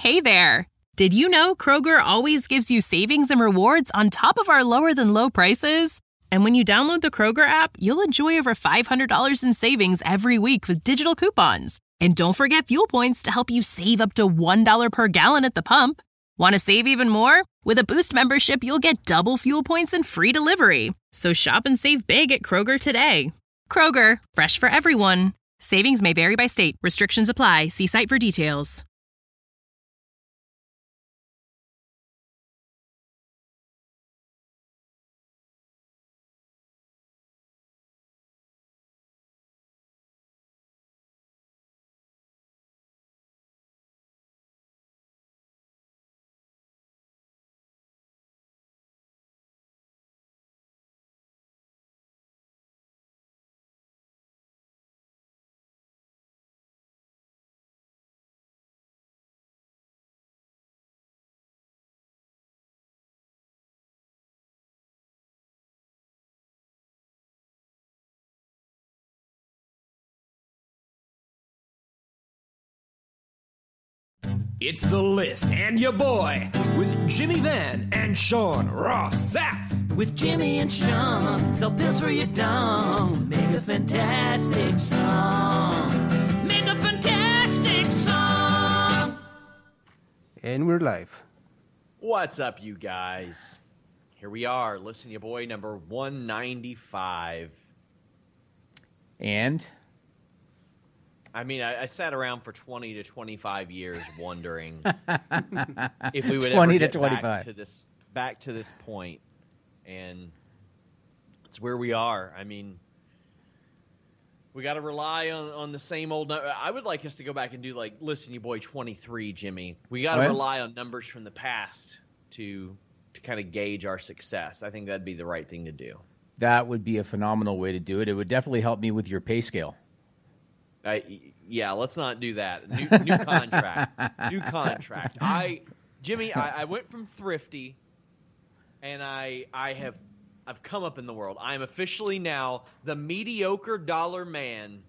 Hey there! Did you know Kroger always gives you savings and rewards on top of our lower-than-low prices? And when you download the Kroger app, you'll enjoy over $500 in savings every week with digital coupons. And don't forget fuel points to help you save up to $1 per gallon at the pump. Want to save even more? With a Boost membership, you'll get double fuel points and free delivery. So shop and save big at Kroger today. Kroger, fresh for everyone. Savings may vary by state. Restrictions apply. See site for details. It's The List and your boy with Jimmy Van and Sean Ross Sapp. With Jimmy and Sean, sell pills for your dong. Make a fantastic song. Make a fantastic song. And we're live. What's up, you guys? Here we are. Listen to your boy, number 195. And? I mean, I sat around for 20 to 25 years wondering if we would ever get back to this point. And it's where we are. I mean, we got to rely on the same old. I would like us to go back and do like, listen, your boy 23, Jimmy. We got to rely on numbers from the past to kind of gauge our success. I think that'd be the right thing to do. That would be a phenomenal way to do it. It would definitely help me with your pay scale. Yeah, let's not do that. New contract. New contract. Jimmy, I went from thrifty, and I've come up in the world. I am officially now the mediocre dollar man.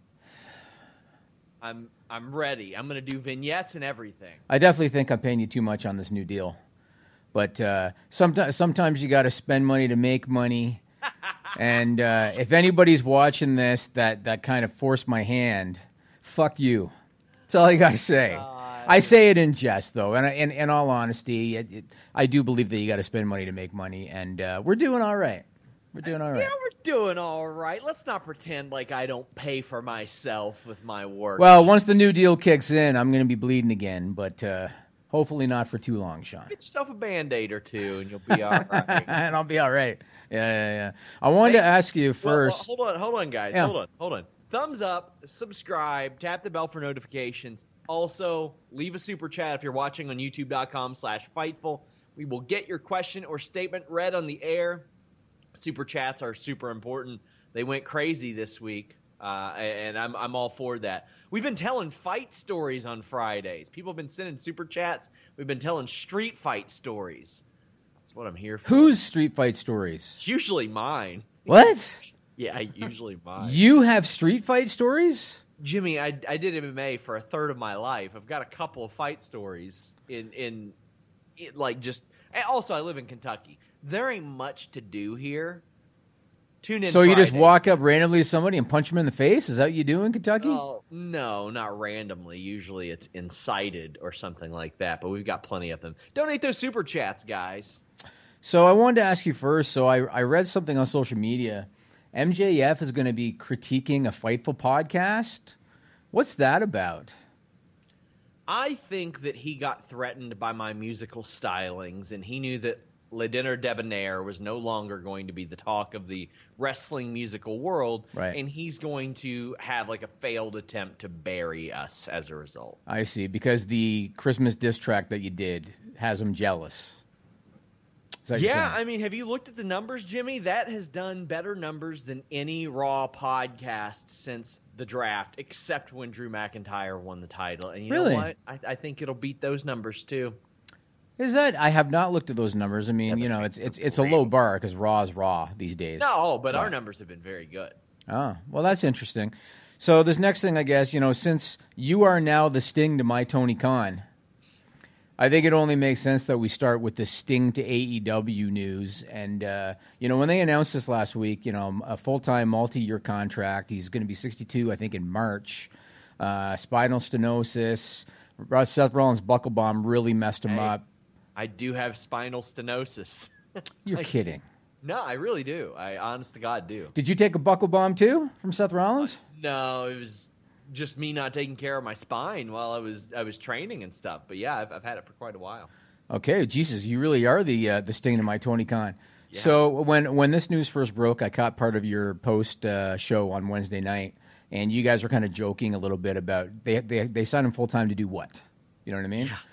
I'm ready. I'm going to do vignettes and everything. I definitely think I'm paying you too much on this new deal. But sometimes you got to spend money to make money. And if anybody's watching this that kind of forced my hand, fuck you. That's all I got to say. I say it in jest, though. And in all honesty, I do believe that you got to spend money to make money. And we're doing all right. We're doing all right. Yeah, we're doing all right. Let's not pretend like I don't pay for myself with my work. Well, once the new deal kicks in, I'm going to be bleeding again. But hopefully not for too long, Sean. Get yourself a Band-Aid or two, and you'll be all right. And I'll be all right. Yeah. I wanted to ask you first. Well, hold on, guys. Yeah. Hold on. Thumbs up, subscribe, tap the bell for notifications. Also, leave a super chat if you're watching on youtube.com/Fightful. We will get your question or statement read on the air. Super chats are super important. They went crazy this week, and I'm all for that. We've been telling fight stories on Fridays. People have been sending super chats. We've been telling street fight stories. That's what I'm here for. Whose street fight stories? Usually mine. What? Yeah, usually mine. You have street fight stories? Jimmy, I did MMA for a third of my life. I've got a couple of fight stories in like just. And also, I live in Kentucky. There ain't much to do here. Tune in. So you Fridays. just walk up randomly to somebody and punch them in the face? Is that what you do in Kentucky? Oh, no, not randomly. Usually it's incited or something like that, but we've got plenty of them. Donate those super chats, guys. So I wanted to ask you first. So I read something on social media. MJF is going to be critiquing a Fightful podcast. What's that about? I think that he got threatened by my musical stylings, and he knew that Le Dinner Debonair was no longer going to be the talk of the wrestling musical world, right. And he's going to have like a failed attempt to bury us as a result. I see, because the Christmas diss track that you did has him jealous. Yeah, I mean, have you looked at the numbers, Jimmy? That has done better numbers than any Raw podcast since the draft, except when Drew McIntyre won the title. And you know what? I think it'll beat those numbers too. Is that? I have not looked at those numbers. I mean, it's a low bar because Raw is Raw these days. No, but our numbers have been very good. Oh, well, that's interesting. So this next thing, I guess, since you are now the Sting to my Tony Khan, I think it only makes sense that we start with the Sting to AEW news. And, when they announced this last week, a full-time multi-year contract, he's going to be 62, I think, in March. Spinal stenosis. Seth Rollins' buckle bomb really messed him up. I do have spinal stenosis. You're kidding. No, I really do. I honest to God do. Did you take a buckle bomb too from Seth Rollins? No, it was just me not taking care of my spine while I was training and stuff. But yeah, I've had it for quite a while. Okay, Jesus, you really are the Sting to my Tony Khan. Yeah. So when this news first broke, I caught part of your post show on Wednesday night, and you guys were kind of joking a little bit about they signed him full time to do what? You know what I mean? Yeah.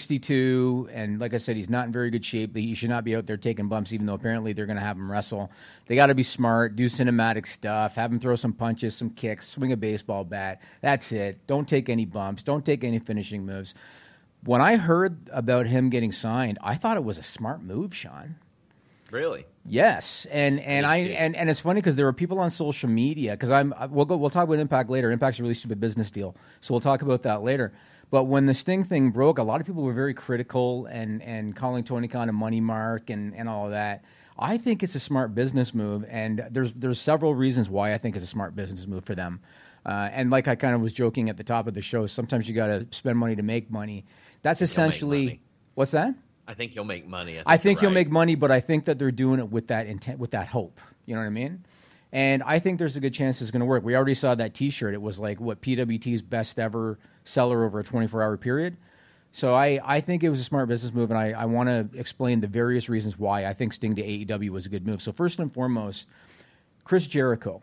62, and like I said, he's not in very good shape. He should not be out there taking bumps, even though apparently they're going to have him wrestle. They got to be smart, do cinematic stuff, have him throw some punches, some kicks, swing a baseball bat. That's it. Don't take any bumps. Don't take any finishing moves. When I heard about him getting signed, I thought it was a smart move, Sean. Really? Yes, and it's funny because there were people on social media because we'll talk about Impact later. Impact's a really stupid business deal, so we'll talk about that later. But when the Sting thing broke, a lot of people were very critical and calling Tony Khan a money mark and all of that. I think it's a smart business move, and there's several reasons why I think it's a smart business move for them. And like I kind of was joking at the top of the show, sometimes you got to spend money to make money. That's essentially what's that? I think you'll make money. I think you'll make money, but I think that they're doing it with that intent, with that hope. You know what I mean? And I think there's a good chance it's going to work. We already saw that T-shirt. It was like PWT's best ever seller over a 24-hour period. So I think it was a smart business move, and I want to explain the various reasons why I think Sting to AEW was a good move. So first and foremost, Chris Jericho,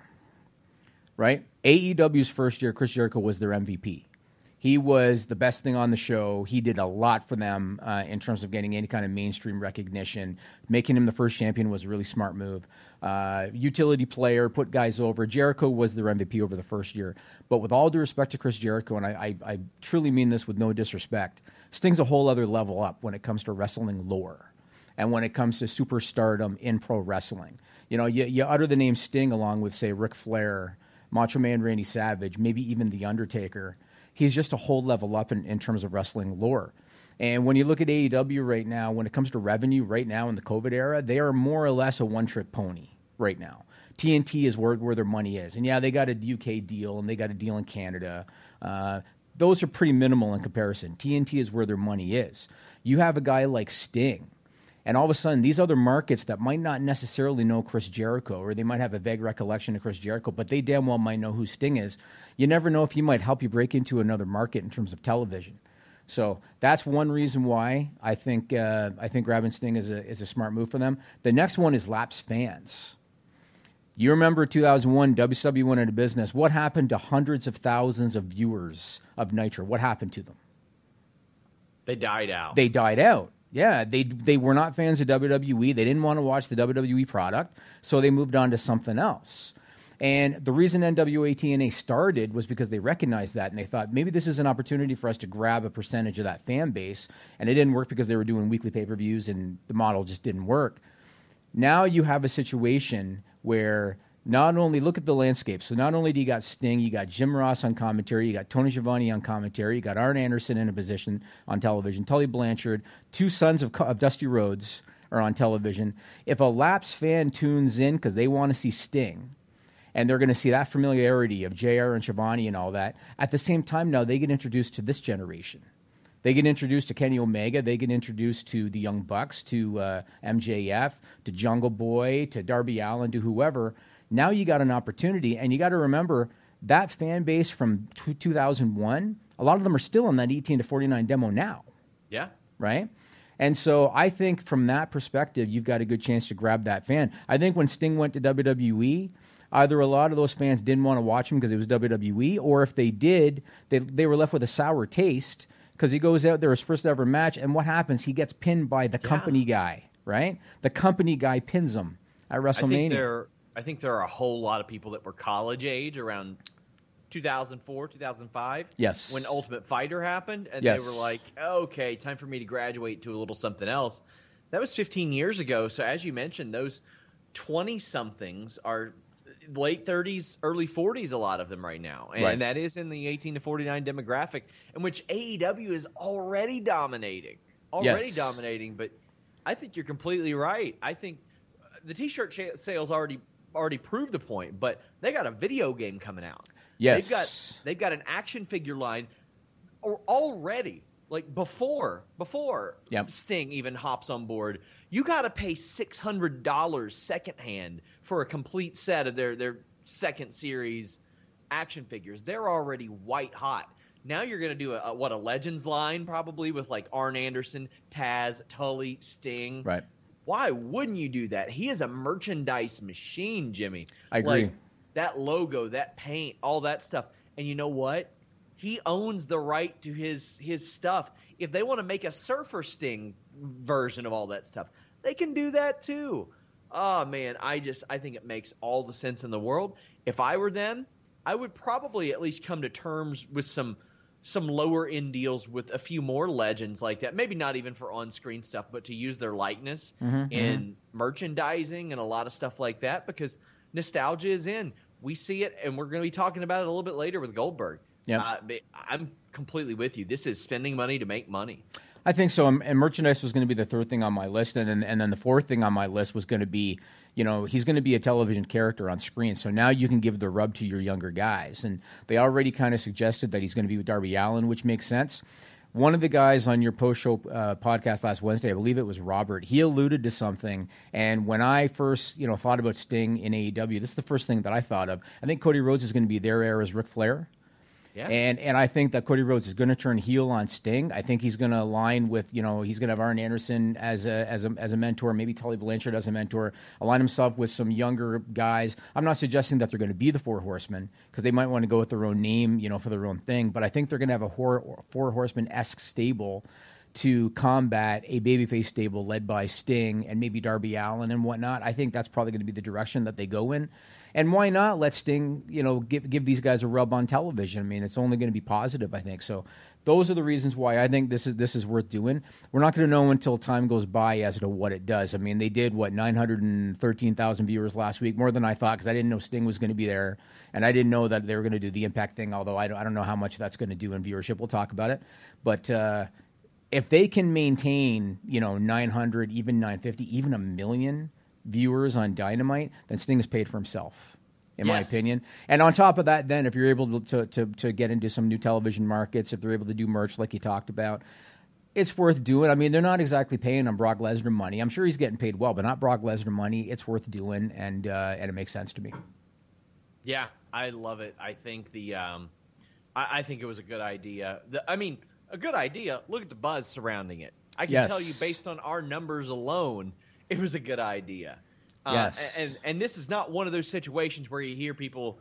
right? AEW's first year, Chris Jericho was their MVP. He was the best thing on the show. He did a lot for them in terms of getting any kind of mainstream recognition. Making him the first champion was a really smart move. Utility player, put guys over. Jericho was their MVP over the first year. But with all due respect to Chris Jericho, and I truly mean this with no disrespect, Sting's a whole other level up when it comes to wrestling lore and when it comes to superstardom in pro wrestling. You utter the name Sting along with, say, Ric Flair, Macho Man Randy Savage, maybe even The Undertaker. He's just a whole level up in terms of wrestling lore. And when you look at AEW right now, when it comes to revenue right now in the COVID era, they are more or less a one-trick pony right now. TNT is where their money is. And, yeah, they got a UK deal, and they got a deal in Canada. Those are pretty minimal in comparison. TNT is where their money is. You have a guy like Sting, and all of a sudden, these other markets that might not necessarily know Chris Jericho, or they might have a vague recollection of Chris Jericho, but they damn well might know who Sting is. You never know if he might help you break into another market in terms of television. So that's one reason why I think grabbing Sting is a smart move for them. The next one is lapsed fans. You remember 2001, WCW went into business. What happened to hundreds of thousands of viewers of Nitro? What happened to them? They died out. Yeah, they were not fans of WWE. They didn't want to watch the WWE product, so they moved on to something else. And the reason NWA TNA started was because they recognized that, and they thought, maybe this is an opportunity for us to grab a percentage of that fan base. And it didn't work because they were doing weekly pay-per-views, and the model just didn't work. Now you have a situation where not only, look at the landscape. So not only do you got Sting, you got Jim Ross on commentary, you got Tony Schiavone on commentary, you got Arn Anderson in a position on television, Tully Blanchard, two sons of Dusty Rhodes are on television. If a lapsed fan tunes in because they want to see Sting, and they're going to see that familiarity of JR and Schiavone and all that, at the same time now they get introduced to this generation. They get introduced to Kenny Omega. They get introduced to the Young Bucks, to MJF, to Jungle Boy, to Darby Allin, to whoever. Now you got an opportunity, and you got to remember that fan base from 2001, a lot of them are still in that 18 to 49 demo now. Yeah. Right? And so I think from that perspective, you've got a good chance to grab that fan. I think when Sting went to WWE, either a lot of those fans didn't want to watch him because it was WWE, or if they did, they were left with a sour taste because he goes out there, his first ever match, and what happens? He gets pinned by the company guy, right? The company guy pins him at WrestleMania. I think there are a whole lot of people that were college age around 2004, 2005. Yes. When Ultimate Fighter happened, and yes. They were like, okay, time for me to graduate to a little something else. That was 15 years ago. So as you mentioned, those 20-somethings are late 30s, early 40s, a lot of them right now. And right. That is in the 18 to 49 demographic, in which AEW is already dominating. already dominating. But I think you're completely right. I think the T-shirt sales already proved the point. But they got a video game coming out. Yes, they've got an action figure line already. Like before Sting even hops on board, you got to pay $600 secondhand for a complete set of their second series action figures. They're already white hot. Now you're going to do a Legends line probably with like Arn Anderson, Taz, Tully, Sting. Right. Why wouldn't you do that? He is a merchandise machine, Jimmy. I agree. Like, that logo, that paint, all that stuff. And you know what? He owns the right to his stuff. If they want to make a Surfer Sting version of all that stuff, they can do that too. Oh man, I think it makes all the sense in the world. If I were them, I would probably at least come to terms with some lower end deals with a few more legends like that. Maybe not even for on-screen stuff, but to use their likeness in merchandising and a lot of stuff like that, because nostalgia is in. We see it, and we're going to be talking about it a little bit later with Goldberg. Yeah, I'm completely with you. This is spending money to make money. I think so. And merchandise was going to be the third thing on my list, and then the fourth thing on my list was going to be, he's going to be a television character on screen. So now you can give the rub to your younger guys, and they already kind of suggested that he's going to be with Darby Allin, which makes sense. One of the guys on your post-show podcast last Wednesday, I believe it was Robert, he alluded to something. And when I first, thought about Sting in AEW, this is the first thing that I thought of. I think Cody Rhodes is going to be their era's Ric Flair. Yeah. And I think that Cody Rhodes is going to turn heel on Sting. I think he's going to align with, he's going to have Arn Anderson as a mentor, maybe Tully Blanchard as a mentor, align himself with some younger guys. I'm not suggesting that they're going to be the Four Horsemen, because they might want to go with their own name, for their own thing. But I think they're going to have a Four Horsemen-esque stable to combat a babyface stable led by Sting and maybe Darby Allin and whatnot. I think that's probably going to be the direction that they go in. And why not let Sting, give these guys a rub on television? I mean, it's only going to be positive, I think. So those are the reasons why I think this is worth doing. We're not going to know until time goes by as to what it does. I mean, they did, 913,000 viewers last week, more than I thought, because I didn't know Sting was going to be there, and I didn't know that they were going to do the Impact thing, although I don't know how much that's going to do in viewership. We'll talk about it. But if they can maintain, 900, even 950, even 1 million viewers on Dynamite, then Sting is paid for himself, in my opinion. And on top of that, then, if you're able to get into some new television markets, if they're able to do merch like you talked about, it's worth doing. I mean, they're not exactly paying him Brock Lesnar money. I'm sure he's getting paid well, but not Brock Lesnar money. It's worth doing, and it makes sense to me. Yeah, I love it. I think I think it was a good idea. A good idea. Look at the buzz surrounding it. I can tell you, based on our numbers alone, it was a good idea. And this is not one of those situations where you hear people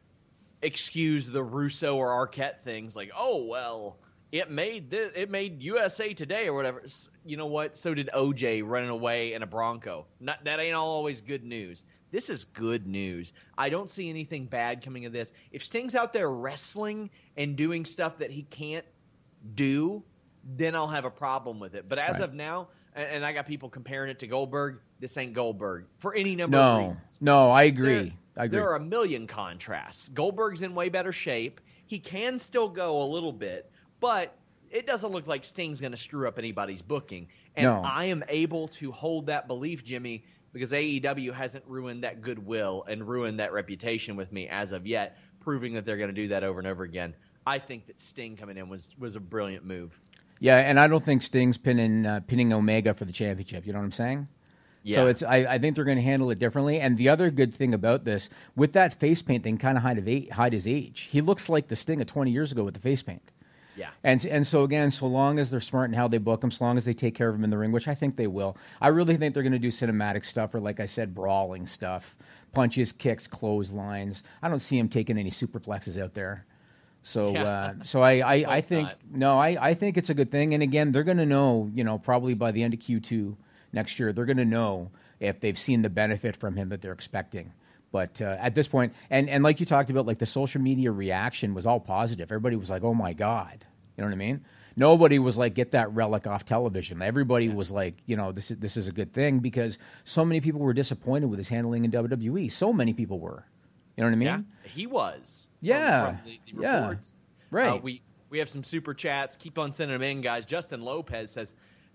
excuse the Russo or Arquette things like, oh, well, it made USA Today or whatever. You know what? So did OJ running away in a Bronco. That ain't always good news. This is good news. I don't see anything bad coming of this. If Sting's out there wrestling and doing stuff that he can't do, then I'll have a problem with it. But as of now, and I got people comparing it to Goldberg, this ain't Goldberg for any number of reasons. No, I agree. There are a million contrasts. Goldberg's in way better shape. He can still go a little bit, but it doesn't look like Sting's going to screw up anybody's booking. And I am able to hold that belief, Jimmy, because AEW hasn't ruined that goodwill and ruined that reputation with me as of yet, proving that they're going to do that over and over again. I think that Sting coming in was a brilliant move. Yeah, and I don't think Sting's pinning Omega for the championship. You know what I'm saying? Yeah. So I think they're going to handle it differently. And the other good thing about this, with that face paint, they can kind of hide his age. He looks like the Sting of 20 years ago with the face paint. Yeah. And so, again, so long as they're smart in how they book him, so long as they take care of him in the ring, which I think they will, I really think they're going to do cinematic stuff or, like I said, brawling stuff, punches, kicks, clotheslines. I don't see him taking any superplexes out there. So, I think I think it's a good thing. And again, they're going to know, probably by the end of Q2 next year, they're going to know if they've seen the benefit from him that they're expecting. But at this point, and like you talked about, like the social media reaction was all positive. Everybody was like, "Oh my God," you know what I mean? Nobody was like, "Get that relic off television." Everybody was like, this is a good thing, because so many people were disappointed with his handling in WWE. So many people were. You know what I mean? Yeah, he was. Yeah. From the reports. Right. We have some super chats. Keep on sending them in, guys. Justin Lopez says,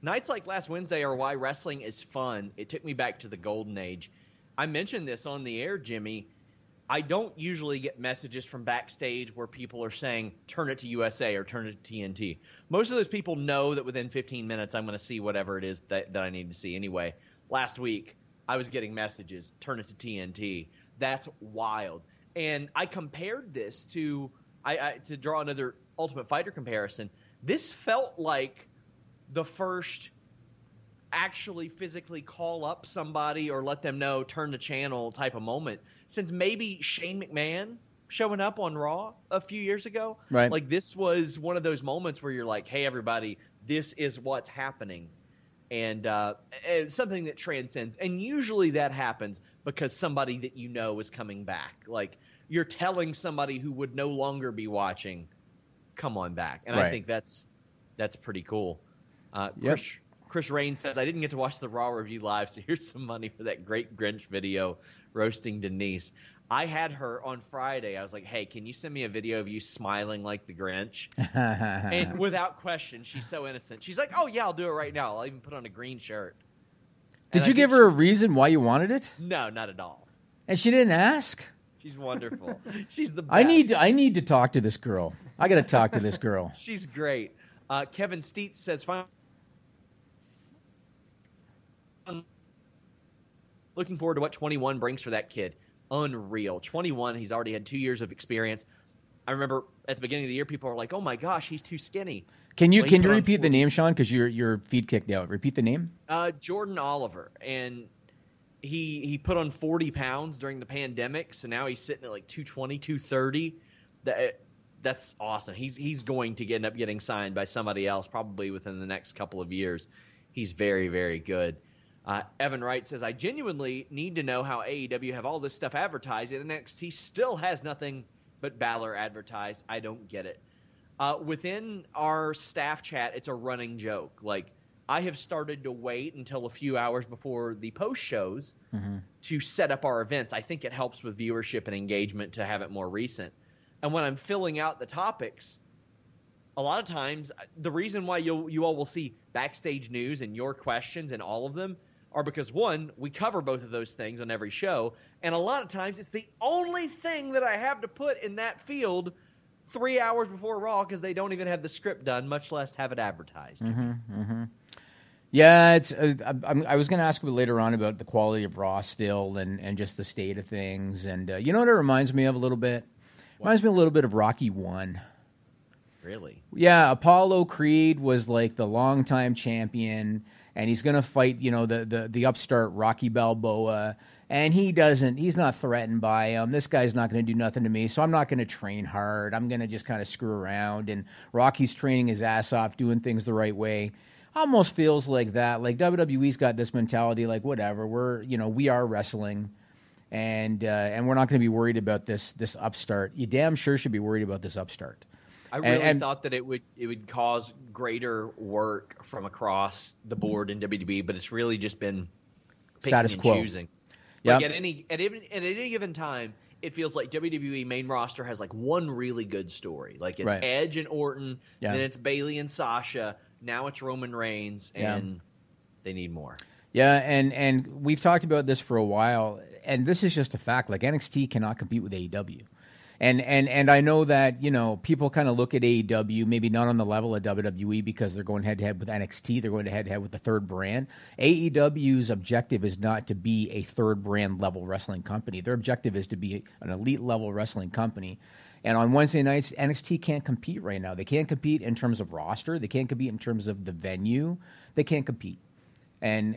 Nights like last Wednesday are why wrestling is fun. It took me back to the golden age. I mentioned this on the air, Jimmy. I don't usually get messages from backstage where people are saying, turn it to USA or turn it to TNT. Most of those people know that within 15 minutes I'm going to see whatever it is that I need to see anyway. Last week, I was getting messages, turn it to TNT. That's wild. And I compared this to draw another Ultimate Fighter comparison. This felt like the first actually physically call up somebody or let them know, turn the channel type of moment since maybe Shane McMahon showing up on Raw a few years ago. Right. Like this was one of those moments where you're like, hey, everybody, this is what's happening. And something that transcends. And usually that happens because somebody that you know is coming back. Like you're telling somebody who would no longer be watching, come on back. And right. I think that's pretty cool. Yep. Chris Rain says, I didn't get to watch the Raw review live, so here's some money for that great Grinch video roasting Denise. I had her on Friday. I was like, hey, can you send me a video of you smiling like the Grinch? And without question, she's so innocent. She's like, oh, yeah, I'll do it right now. I'll even put on a green shirt. Did you give her a reason why you wanted it? No, not at all. And she didn't ask? She's wonderful. She's the best. I need to talk to this girl. I got to talk to this girl. She's great. Kevin Steitz says, looking forward to what 21 brings for that kid. Unreal. 21, he's already had 2 years of experience. I remember at the beginning of the year, people were like, oh, my gosh, he's too skinny. Can you repeat the name, Sean? Because your feed kicked out. Repeat the name. Jordan Oliver. And he put on 40 pounds during the pandemic, so now he's sitting at like 220, 230. That's awesome. He's going to end up getting signed by somebody else probably within the next couple of years. He's very, very good. Evan Wright says, I genuinely need to know how AEW have all this stuff advertised and NXT still has nothing but Balor advertised. I don't get it. Within our staff chat, it's a running joke. Like, I have started to wait until a few hours before the post shows to set up our events. I think it helps with viewership and engagement to have it more recent. And when I'm filling out the topics, a lot of times the reason why you all will see backstage news and your questions and all of them are because, one, we cover both of those things on every show, and a lot of times it's the only thing that I have to put in that field 3 hours before Raw because they don't even have the script done, much less have it advertised. Yeah, I was going to ask you later on about the quality of Raw still and just the state of things. And you know what it reminds me of a little bit? It reminds me a little bit of Rocky 1. Really? Yeah, Apollo Creed was like the longtime champion, and he's going to fight, the upstart Rocky Balboa, and he's not threatened by him. This guy's not going to do nothing to me, so I'm not going to train hard. I'm going to just kind of screw around, and Rocky's training his ass off, doing things the right way. Almost feels like that. Like WWE's got this mentality, like whatever, we are wrestling, and we're not going to be worried about this upstart. You damn sure should be worried about this upstart. I really thought that it would cause greater work from across the board in WWE, but it's really just been picking status and quo. Choosing. Yep. Like at any given time, it feels like WWE main roster has like one really good story. Like it's right. Edge and Orton, then it's Bayley and Sasha, now it's Roman Reigns, and they need more. Yeah, and we've talked about this for a while, and this is just a fact. Like NXT cannot compete with AEW. And I know that, people kind of look at AEW, maybe not on the level of WWE because they're going head-to-head with NXT. They're going head-to-head with the third brand. AEW's objective is not to be a third brand level wrestling company. Their objective is to be an elite level wrestling company. And on Wednesday nights, NXT can't compete right now. They can't compete in terms of roster. They can't compete in terms of the venue. They can't compete. And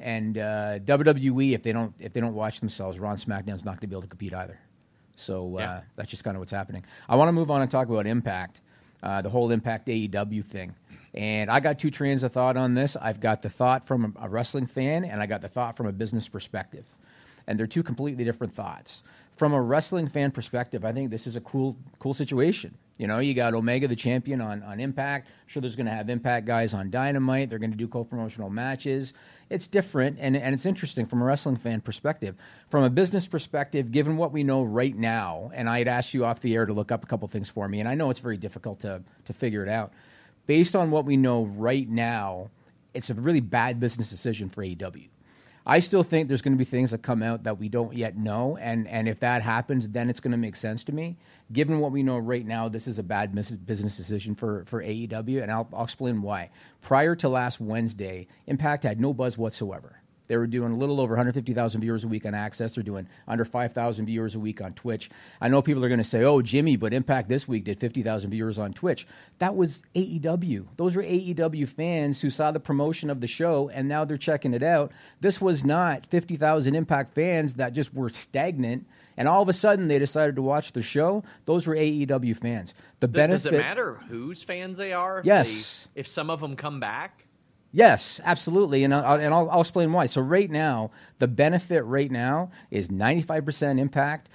WWE, if they don't watch themselves, Raw and SmackDown's not going to be able to compete either. So that's just kind of what's happening. I want to move on and talk about Impact, the whole Impact AEW thing. And I got two trains of thought on this. I've got the thought from a wrestling fan, and I got the thought from a business perspective. And they're two completely different thoughts. From a wrestling fan perspective, I think this is a cool situation. You got Omega, the champion, on Impact. I'm sure there's going to have Impact guys on Dynamite. They're going to do co-promotional matches. It's different, and it's interesting from a wrestling fan perspective. From a business perspective, given what we know right now, and I had asked you off the air to look up a couple things for me, and I know it's very difficult to figure it out. Based on what we know right now, it's a really bad business decision for AEW. I still think there's going to be things that come out that we don't yet know, and if that happens, then it's going to make sense to me. Given what we know right now, this is a bad business decision for AEW, and I'll explain why. Prior to last Wednesday, Impact had no buzz whatsoever. They were doing a little over 150,000 viewers a week on Access. They're doing under 5,000 viewers a week on Twitch. I know people are going to say, oh, Jimmy, but Impact this week did 50,000 viewers on Twitch. That was AEW. Those were AEW fans who saw the promotion of the show, and now they're checking it out. This was not 50,000 Impact fans that just were stagnant, and all of a sudden they decided to watch the show. Those were AEW fans. Does it matter whose fans they are? Yes. If some of them come back? Yes, absolutely, and I'll explain why. So right now, the benefit right now is 95% Impact,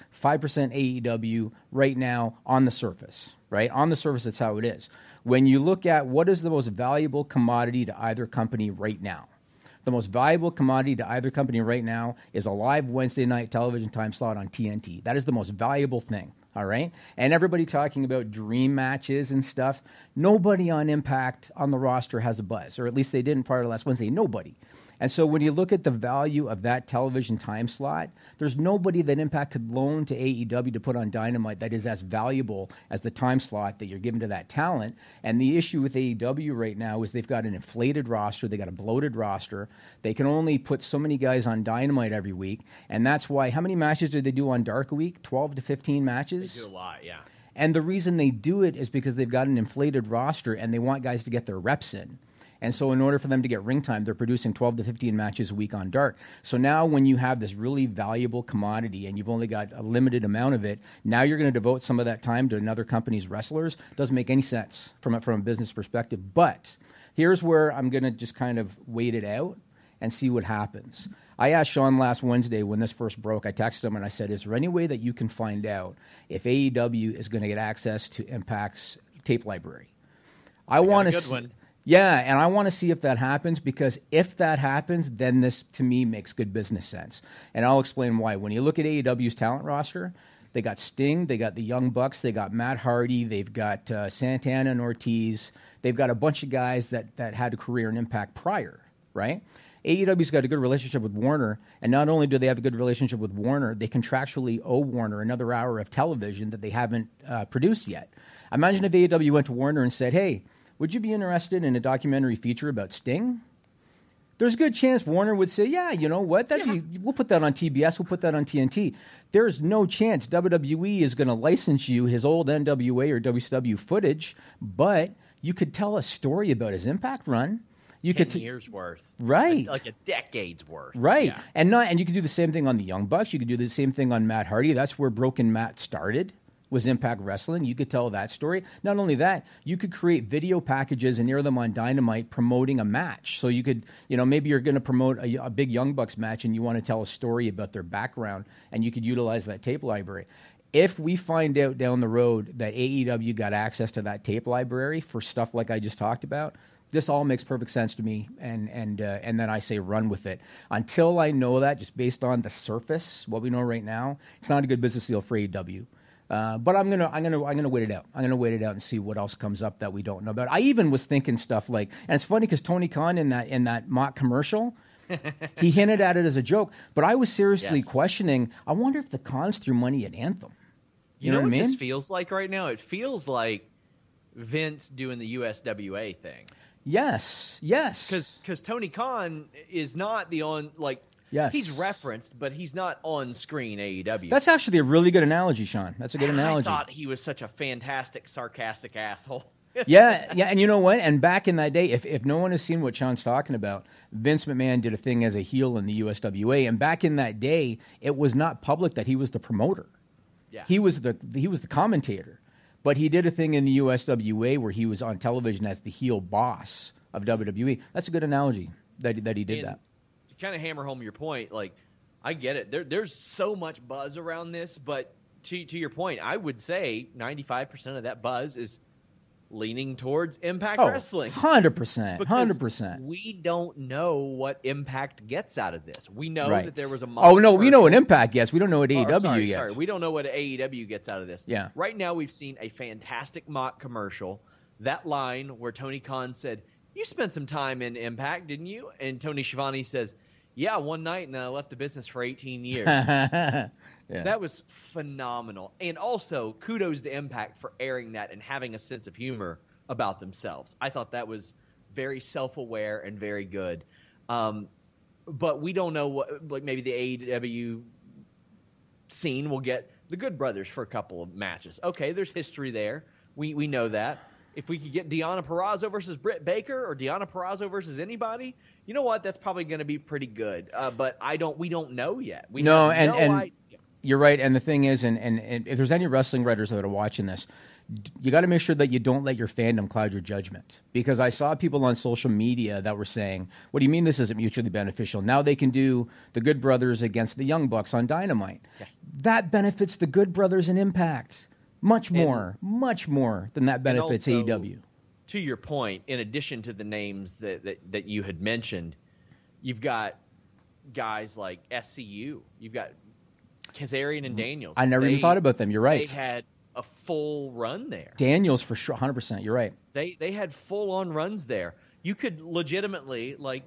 5% AEW right now on the surface, right? On the surface, that's how it is. When you look at what is the most valuable commodity to either company right now, the most valuable commodity to either company right now is a live Wednesday night television time slot on TNT. That is the most valuable thing. All right? And everybody talking about dream matches and stuff. Nobody on Impact on the roster has a buzz, or at least they didn't prior to last Wednesday. Nobody. And so when you look at the value of that television time slot, there's nobody that Impact could loan to AEW to put on Dynamite that is as valuable as the time slot that you're giving to that talent. And the issue with AEW right now is they've got an inflated roster. They got a bloated roster. They can only put so many guys on Dynamite every week. And that's why, how many matches did they do on Dark a week? 12 to 15 matches? They do a lot, yeah. And the reason they do it is because they've got an inflated roster and they want guys to get their reps in. And so in order for them to get ring time, they're producing 12 to 15 matches a week on Dark. So now when you have this really valuable commodity and you've only got a limited amount of it, now you're going to devote some of that time to another company's wrestlers. Doesn't make any sense from a business perspective. But here's where I'm going to just kind of wait it out and see what happens. I asked Sean last Wednesday when this first broke, I texted him and I said, is there any way that you can find out if AEW is going to get access to Impact's tape library? I want to see. One. Yeah, and I want to see if that happens, because if that happens, then this, to me, makes good business sense. And I'll explain why. When you look at AEW's talent roster, they got Sting, they got the Young Bucks, they got Matt Hardy, they've got Santana and Ortiz. They've got a bunch of guys that had a career in Impact prior, right? AEW's got a good relationship with Warner, and not only do they have a good relationship with Warner, they contractually owe Warner another hour of television that they haven't produced yet. Imagine if AEW went to Warner and said, hey, would you be interested in a documentary feature about Sting? There's a good chance Warner would say, yeah, you know what? We'll put that on TBS. We'll put that on TNT. There's no chance WWE is going to license you his old NWA or WCW footage, but you could tell a story about his Impact run. You 10 years worth. Right. Like a decade's worth. Right. Yeah. And you could do the same thing on the Young Bucks. You could do the same thing on Matt Hardy. That's where Broken Matt started, was Impact Wrestling. You could tell that story. Not only that, you could create video packages and air them on Dynamite promoting a match. So you could, maybe you're going to promote a big Young Bucks match and you want to tell a story about their background, and you could utilize that tape library. If we find out down the road that AEW got access to that tape library for stuff like I just talked about, this all makes perfect sense to me, and then I say run with it. Until I know that, just based on the surface, what we know right now, it's not a good business deal for AEW. But I'm gonna wait it out. I'm gonna wait it out and see what else comes up that we don't know about. I even was thinking stuff like, and it's funny because Tony Khan in that mock commercial, he hinted at it as a joke. But I was seriously questioning. I wonder if the Khans threw money at Anthem. You know what I mean? This feels like right now? It feels like Vince doing the USWA thing. Yes. Because Tony Khan is not Yes. He's referenced, but he's not on screen AEW. That's actually a really good analogy, Sean. That's a good analogy. I thought he was such a fantastic, sarcastic asshole. yeah, and you know what? And back in that day, if no one has seen what Sean's talking about, Vince McMahon did a thing as a heel in the USWA, and back in that day, it was not public that he was the promoter. Yeah. He was the commentator. But he did a thing in the USWA where he was on television as the heel boss of WWE. That's a good analogy that he did that. To kind of hammer home your point, I get it. There's so much buzz around this, but to your point, I would say 95% of that buzz is leaning towards Impact Wrestling. 100%. 100%. We don't know what Impact gets out of this. We know that there was a mock commercial. We know what Impact gets. We don't know what AEW gets. Sorry, we don't know what AEW gets out of this. Yeah. Right now we've seen a fantastic mock commercial. That line where Tony Khan said, you spent some time in Impact, didn't you? And Tony Schiavone says, yeah, one night, and then I left the business for 18 years. Yeah. That was phenomenal. And also, kudos to Impact for airing that and having a sense of humor about themselves. I thought that was very self-aware and very good. But we don't know what, like maybe the AEW scene will get the Good Brothers for a couple of matches. Okay, there's history there. We know that. If we could get Deonna Purrazzo versus Britt Baker or Deonna Purrazzo versus anybody, you know what? That's probably going to be pretty good. But we don't know yet. We have no idea. You're right. And the thing is, and if there's any wrestling writers that are watching this, you got to make sure that you don't let your fandom cloud your judgment. Because I saw people on social media that were saying, what do you mean this isn't mutually beneficial? Now they can do the Good Brothers against the Young Bucks on Dynamite. Yeah. That benefits the Good Brothers in Impact. Much more than that benefits also, AEW. To your point, in addition to the names that you had mentioned, you've got guys like SCU. You've got Kazarian and Daniels. I never even thought about them. You're right. They had a full run there. Daniels for sure, 100%. You're right. They had full-on runs there. You could legitimately, like,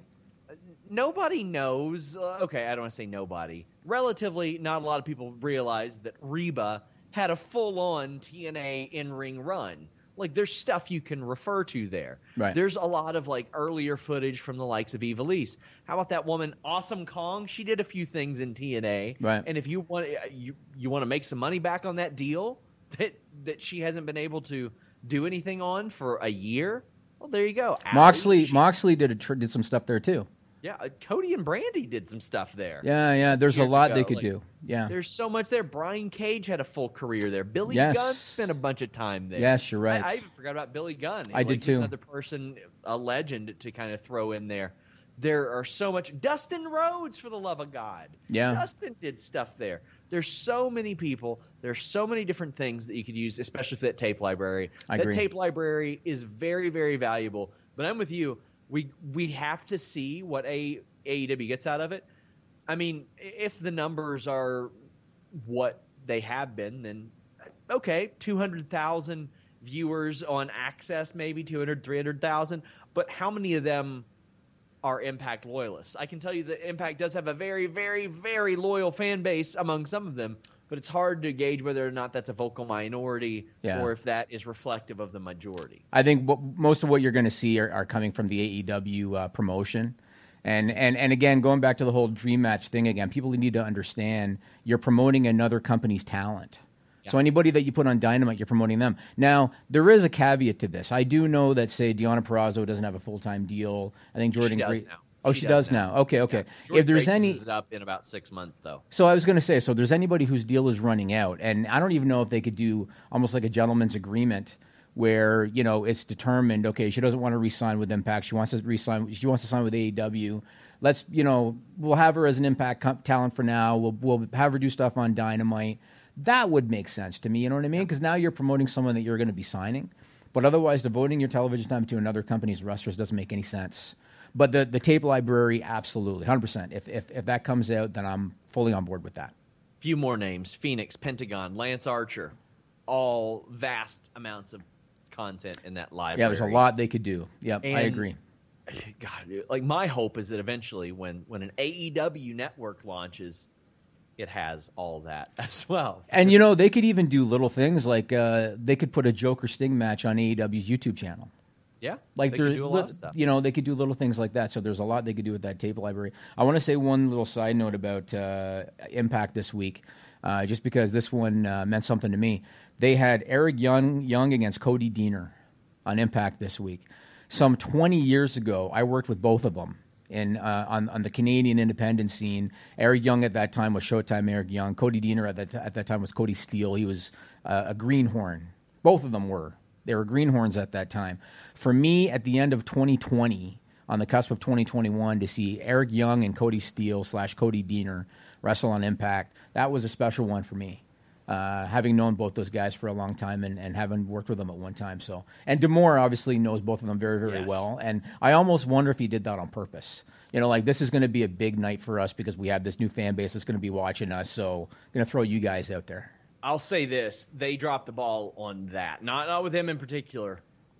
nobody knows. Okay, I don't want to say nobody. Relatively, not a lot of people realize that Reba had a full-on TNA in-ring run. Like, there's stuff you can refer to there. Right. There's a lot of, like, earlier footage from the likes of Ivelisse. How about that woman, Awesome Kong? She did a few things in TNA. Right. And if you want to make some money back on that deal that she hasn't been able to do anything on for a year, well, there you go. Moxley did some stuff there, too. Yeah, Cody and Brandy did some stuff there. Yeah, there's a lot they could do. Yeah. There's so much there. Brian Cage had a full career there. Billy Gunn spent a bunch of time there. Yes, you're right. I even forgot about Billy Gunn. I did too. Another person, a legend to kind of throw in there. There are so much. Dustin Rhodes, for the love of God. Yeah. Dustin did stuff there. There's so many people. There's so many different things that you could use, especially for that tape library. I agree. That tape library is very, very valuable. But I'm with you. We have to see what AEW gets out of it. I mean, if the numbers are what they have been, then okay, 200,000 viewers on Access, maybe 200, 300,000. But how many of them are Impact loyalists? I can tell you that Impact does have a very, very, very loyal fan base among some of them, but it's hard to gauge whether or not that's a vocal minority or if that is reflective of the majority. I think most of what you're going to see are coming from the AEW promotion. And again, going back to the whole dream match thing again, people need to understand you're promoting another company's talent. Yeah. So anybody that you put on Dynamite, you're promoting them. Now, there is a caveat to this. I do know that, say, Deonna Purrazzo doesn't have a full-time deal. I think Jordan She does now. Oh, she does now. Okay. Yeah. If there's it up in about 6 months, though. So I was going to say, so there's anybody whose deal is running out, and I don't even know if they could do almost like a gentleman's agreement where, you know, it's determined, okay, she doesn't want to re-sign with Impact. She wants to sign with AEW. Let's, you know, we'll have her as an Impact talent for now. We'll have her do stuff on Dynamite. That would make sense to me, you know what I mean? Because now you're promoting someone that you're going to be signing. But otherwise, devoting your television time to another company's wrestlers doesn't make any sense. But the tape library, absolutely, 100%. If that comes out, then I'm fully on board with that. Few more names: Phoenix, Pentagon, Lance Archer, all vast amounts of content in that library. Yeah, there's a lot they could do. Yep, I agree. God, like my hope is that eventually, when an AEW network launches, it has all that as well. And you know, they could even do little things like they could put a Joker Sting match on AEW's YouTube channel. Yeah, like they could do a lot of stuff. You know, they could do little things like that. So there's a lot they could do with that tape library. I want to say one little side note about Impact this week, just because this one meant something to me. They had Eric Young against Cody Deaner on Impact this week. Some 20 years ago, I worked with both of them on the Canadian independent scene. Eric Young at that time was Showtime Eric Young. Cody Deaner at that time was Cody Steele. He was a greenhorn. Both of them were. They were greenhorns at that time. For me, at the end of 2020, on the cusp of 2021, to see Eric Young and Cody Steele / Cody Deaner wrestle on Impact, that was a special one for me. Having known both those guys for a long time and having worked with them at one time. So, and D'Amore obviously knows both of them very, very well. And I almost wonder if he did that on purpose. You know, like, this is going to be a big night for us because we have this new fan base that's going to be watching us. So I'm going to throw you guys out there. I'll say this. They dropped the ball on that. Not with him in particular,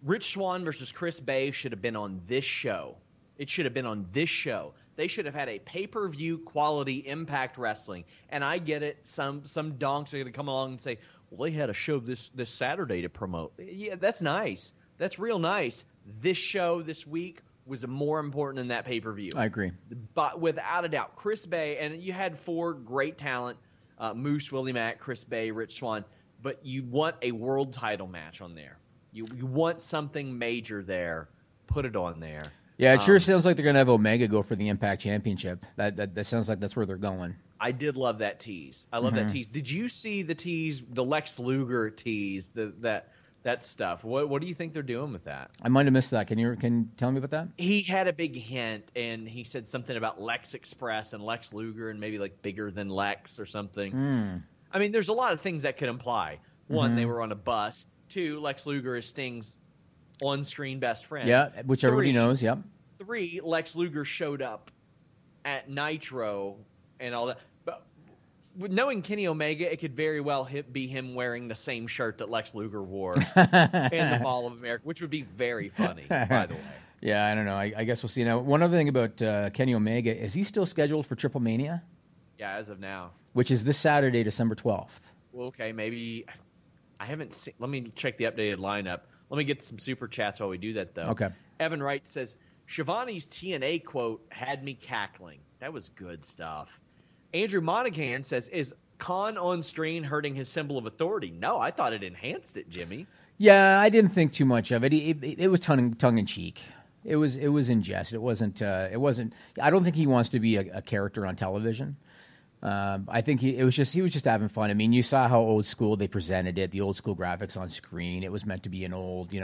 Rich Swann versus Chris Bay should have been on this show. It should have been on this show. They should have had a pay-per-view quality Impact Wrestling. And I get it. Some donks are going to come along and say, well, they had a show this Saturday to promote. Yeah, that's nice. That's real nice. This show this week was more important than that pay-per-view. I agree. But without a doubt, Chris Bay, and you had 4 great talent, Moose, Willie Mack, Chris Bay, Rich Swann, but you want a world title match on there. You want something major there. Put it on there. Yeah, it sure sounds like they're going to have Omega go for the Impact Championship. That sounds like that's where they're going. I did love that tease. I love that tease. Did you see the tease, the Lex Luger tease, that stuff? What do you think they're doing with that? I might have missed that. Can you tell me about that? He had a big hint, and he said something about Lex Express and Lex Luger and maybe like bigger than Lex or something. I mean, there's a lot of things that could imply. One, they were on a bus. 2, Lex Luger is Sting's on-screen best friend. Yeah, which everybody knows, yep. 3, Lex Luger showed up at Nitro and all that. But knowing Kenny Omega, it could very well be him wearing the same shirt that Lex Luger wore in the Mall of America, which would be very funny, by the way. Yeah, I don't know. I guess we'll see. Now, one other thing about Kenny Omega, is he still scheduled for Triple Mania? Yeah, as of now. Which is this Saturday, December 12th. Well, okay, maybe – I haven't seen – let me check the updated lineup. Let me get some super chats while we do that, though. Okay. Evan Wright says, Shivani's TNA quote had me cackling. That was good stuff. Andrew Monaghan says, is Khan on screen hurting his symbol of authority? No, I thought it enhanced it, Jimmy. Yeah, I didn't think too much of it. It was tongue in cheek. It was in jest. It wasn't. I don't think he wants to be a character on television. I think he was just having fun. I mean, you saw how old school they presented it, the old school graphics on screen. It was meant to be an old,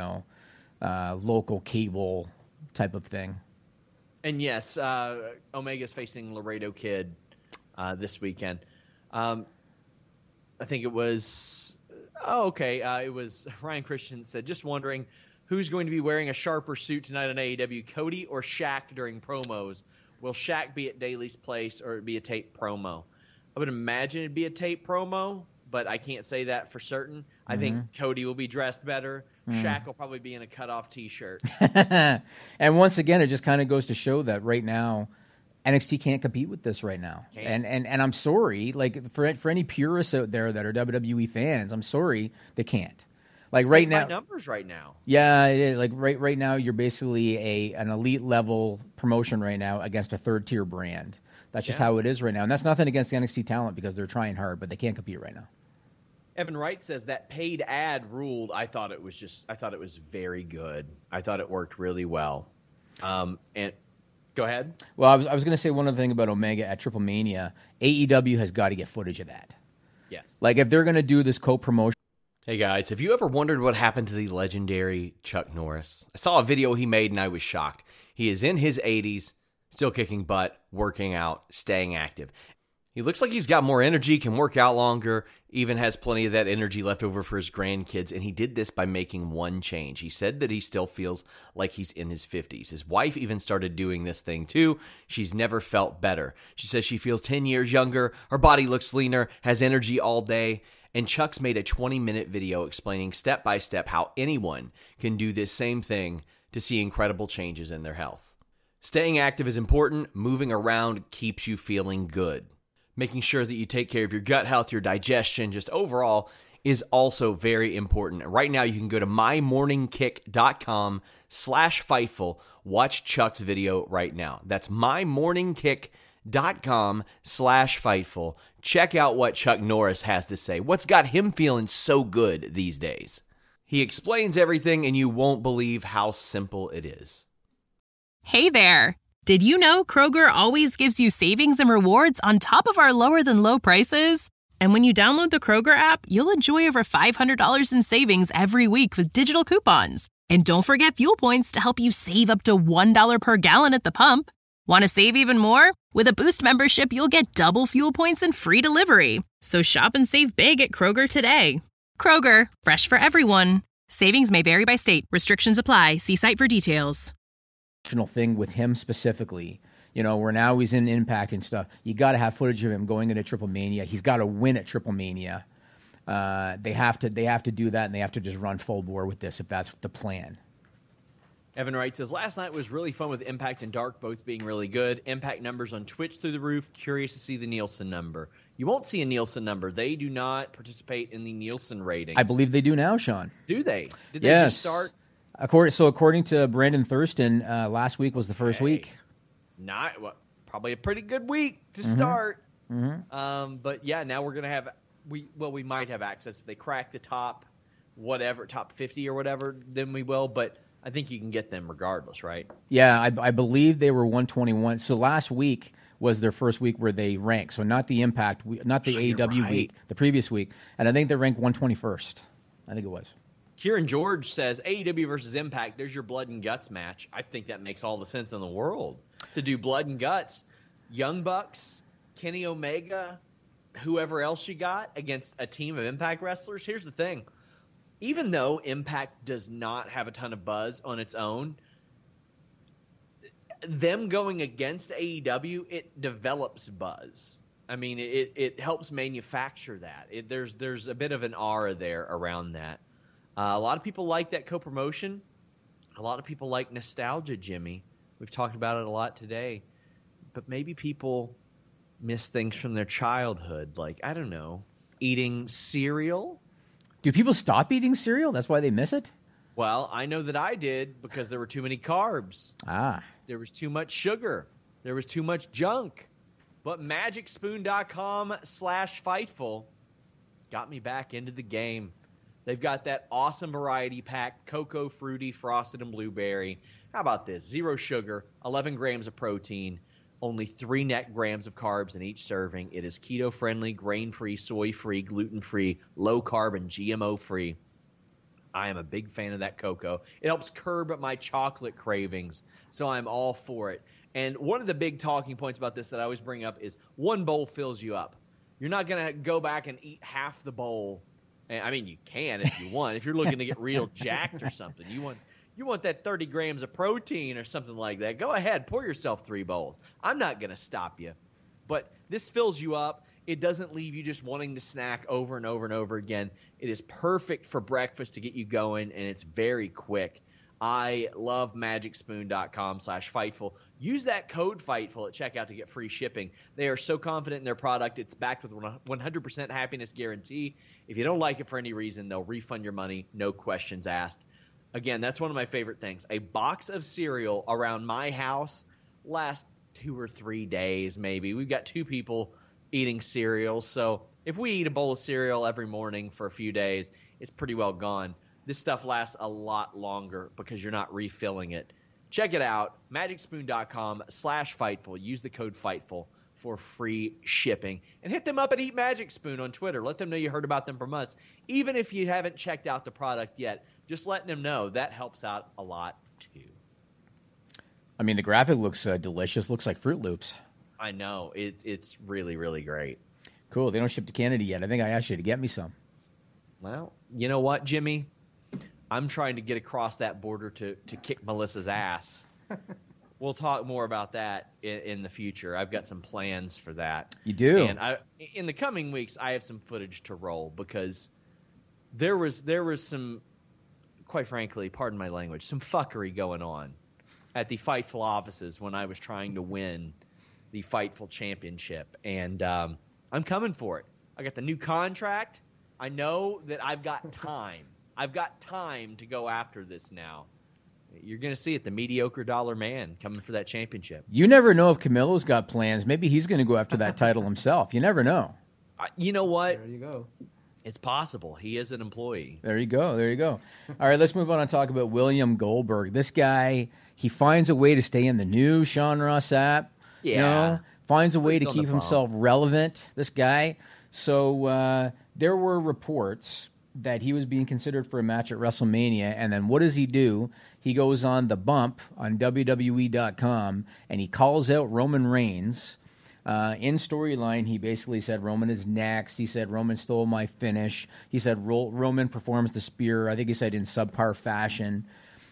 local cable type of thing. And yes, Omega's facing Laredo Kid this weekend. I think it was it was Ryan Christian said, just wondering who's going to be wearing a sharper suit tonight on AEW, Cody or Shaq during promos? Will Shaq be at Daly's place or it be a tape promo? I would imagine it'd be a tape promo, but I can't say that for certain. I think Cody will be dressed better. Shaq will probably be in a cutoff T-shirt. And once again, it just kind of goes to show that right now, NXT can't compete with this right now. And I'm sorry, like for any purists out there that are WWE fans, I'm sorry, they can't. Like right now, numbers right now. Yeah, like right now, you're basically an elite level promotion right now against a 3rd-tier brand. That's just how it is right now, and that's nothing against the NXT talent because they're trying hard, but they can't compete right now. Evan Wright says that paid ad ruled. I thought it was very good. I thought it worked really well. And go ahead. Well, I was going to say one other thing about Omega at Triple Mania. AEW has got to get footage of that. Yes. Like if they're going to do this co-promotion. Hey guys, have you ever wondered what happened to the legendary Chuck Norris? I saw a video he made and I was shocked. He is in his 80s, still kicking butt, working out, staying active. He looks like he's got more energy, can work out longer, even has plenty of that energy left over for his grandkids, and he did this by making one change. He said that he still feels like he's in his 50s. His wife even started doing this thing too. She's never felt better. She says she feels 10 years younger, her body looks leaner, has energy all day, and Chuck's made a 20-minute video explaining step by step how anyone can do this same thing to see incredible changes in their health. Staying active is important. Moving around keeps you feeling good. Making sure that you take care of your gut health, your digestion, just overall is also very important. Right now, you can go to mymorningkick.com/Fightful. Watch Chuck's video right now. That's mymorningkick.com/Fightful. Check out what Chuck Norris has to say. What's got him feeling so good these days? He explains everything, and you won't believe how simple it is. Hey there. Did you know Kroger always gives you savings and rewards on top of our lower than low prices? And when you download the Kroger app, you'll enjoy over $500 in savings every week with digital coupons. And don't forget fuel points to help you save up to $1 per gallon at the pump. Want to save even more? With a Boost membership, you'll get double fuel points and free delivery. So shop and save big at Kroger today. Kroger, fresh for everyone. Savings may vary by state. Restrictions apply. See site for details. Thing with him specifically, where now he's in Impact and stuff. You got to have footage of him going into Triple Mania. He's got to win at Triple Mania. They have to do that, and they have to just run full bore with this if that's the plan. Evan Wright says, last night was really fun with Impact and Dark both being really good. Impact numbers on Twitch through the roof. Curious to see the Nielsen number. You won't see a Nielsen number. They do not participate in the Nielsen ratings. I believe they do now, Sean. Do they? Did yes. they just start? According to Brandon Thurston, last week was the first week. Probably a pretty good week to start. Mm-hmm. But yeah, now we're going to have we might have access if they crack the top 50 or whatever, then we will. But I think you can get them regardless, right? Yeah, I believe they were 121. So last week was their first week where they ranked. So not the Impact, not the AEW week, the previous week. And I think they ranked 121st. I think it was. Kieran George says, AEW versus Impact, there's your blood and guts match. I think that makes all the sense in the world to do blood and guts. Young Bucks, Kenny Omega, whoever else you got against a team of Impact wrestlers. Here's the thing. Even though Impact does not have a ton of buzz on its own, them going against AEW, it develops buzz. I mean, it helps manufacture that. There's a bit of an aura there around that. A lot of people like that co-promotion. A lot of people like nostalgia, Jimmy. We've talked about it a lot today. But maybe people miss things from their childhood, like, I don't know, eating cereal. Do people stop eating cereal? That's why they miss it? Well, I know that I did because there were too many carbs. There was too much sugar. There was too much junk. But MagicSpoon.com/Fightful got me back into the game. They've got that awesome variety pack, cocoa, fruity, frosted, and blueberry. How about this? 0 sugar, 11 grams of protein, only 3 net grams of carbs in each serving. It is keto-friendly, grain-free, soy-free, gluten-free, low-carb, and GMO-free. I am a big fan of that cocoa. It helps curb my chocolate cravings, so I'm all for it. And one of the big talking points about this that I always bring up is one bowl fills you up. You're not going to go back and eat half the bowl. I mean, you can if you want. If you're looking to get real jacked or something, you want that 30 grams of protein or something like that, go ahead, pour yourself 3 bowls. I'm not going to stop you. But this fills you up. It doesn't leave you just wanting to snack over and over and over again. It is perfect for breakfast to get you going, and it's very quick. I love MagicSpoon.com/Fightful. Use that code Fightful at checkout to get free shipping. They are so confident in their product. It's backed with 100% happiness guarantee. If you don't like it for any reason, they'll refund your money, no questions asked. Again, that's one of my favorite things. A box of cereal around my house lasts 2 or 3 days maybe. We've got 2 people eating cereal, so if we eat a bowl of cereal every morning for a few days, it's pretty well gone. This stuff lasts a lot longer because you're not refilling it. Check it out, MagicSpoon.com/Fightful. Use the code Fightful for free shipping. And hit them up at Eat Magic Spoon on Twitter. Let them know you heard about them from us. Even if you haven't checked out the product yet, just letting them know, that helps out a lot too. I mean, the graphic looks delicious. Looks like Fruit Loops. I know. It's really, really great. Cool. They don't ship to Canada yet. I think I asked you to get me some. Well, you know what, Jimmy? I'm trying to get across that border to kick Melissa's ass. We'll talk more about that in the future. I've got some plans for that. You do? And in the coming weeks, I have some footage to roll because there was some, quite frankly, pardon my language, some fuckery going on at the Fightful offices when I was trying to win the Fightful Championship. And I'm coming for it. I got the new contract. I know that I've got time. I've got time to go after this now. You're going to see it, the mediocre dollar man coming for that championship. You never know if Camilo's got plans. Maybe he's going to go after that title himself. You never know. You know what? There you go. It's possible. He is an employee. There you go. There you go. All right, let's move on and talk about William Goldberg. This guy, he finds a way to stay in the news, Sean Ross Sapp. Yeah. You know, finds a way to keep himself relevant, this guy. So there were reports that he was being considered for a match at WrestleMania, and then what does he do? He goes on The Bump on WWE.com, and he calls out Roman Reigns. In storyline, he basically said Roman is next. He said Roman stole my finish. He said Roman performs the spear, I think he said in subpar fashion.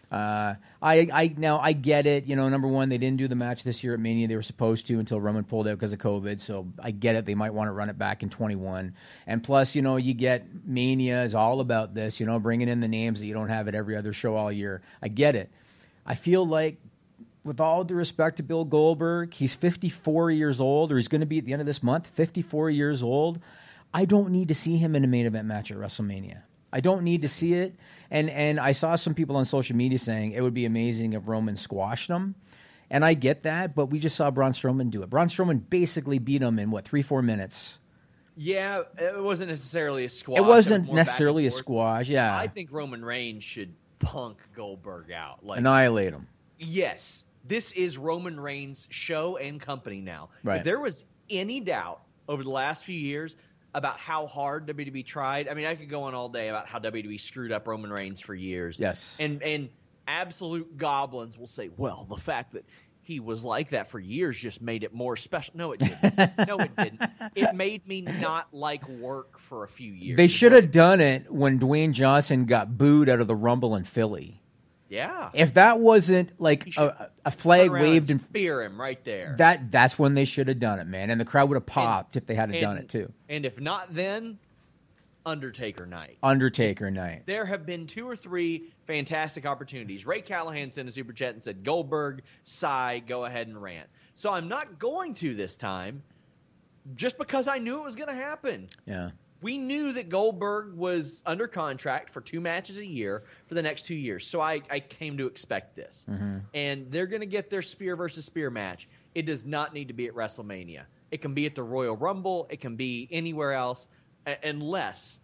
I get it. You know, number one, they didn't do the match this year at Mania. They were supposed to until Roman pulled out because of COVID. So I get it. They might want to run it back in 21. And plus, you know, you get Mania is all about this, you know, bringing in the names that you don't have at every other show all year. I get it. I feel like, with all due respect to Bill Goldberg, he's 54 years old, or he's going to be at the end of this month, 54 years old. I don't need to see him in a main event match at WrestleMania. I don't need to see it. And I saw some people on social media saying it would be amazing if Roman squashed him. And I get that, but we just saw Braun Strowman do it. Braun Strowman basically beat him in, 3-4 minutes? Yeah, it wasn't necessarily a squash. It wasn't necessarily a squash, yeah. I think Roman Reigns should punk Goldberg out. Annihilate him. Yes. This is Roman Reigns' show and company now. Right. If there was any doubt over the last few years about how hard WWE tried, I mean, I could go on all day about how WWE screwed up Roman Reigns for years. Yes. And absolute goblins will say, well, the fact that he was like that for years just made it more special. No, it didn't. No, it didn't. It made me not like work for a few years. They should have done it when Dwayne Johnson got booed out of the Rumble in Philly. Yeah. If that wasn't like a flag waved and spear him right there. That's when they should have done it, man. And the crowd would have popped if they had done it too. And if not then, Undertaker night. Undertaker night. There have been 2 or 3 fantastic opportunities. Ray Callahan sent a super chat and said, Goldberg, sigh, go ahead and rant. So I'm not going to this time just because I knew it was going to happen. Yeah. We knew that Goldberg was under contract for 2 matches a year for the next 2 years. So I came to expect this. Mm-hmm. And they're going to get their spear versus spear match. It does not need to be at WrestleMania. It can be at the Royal Rumble. It can be anywhere else unless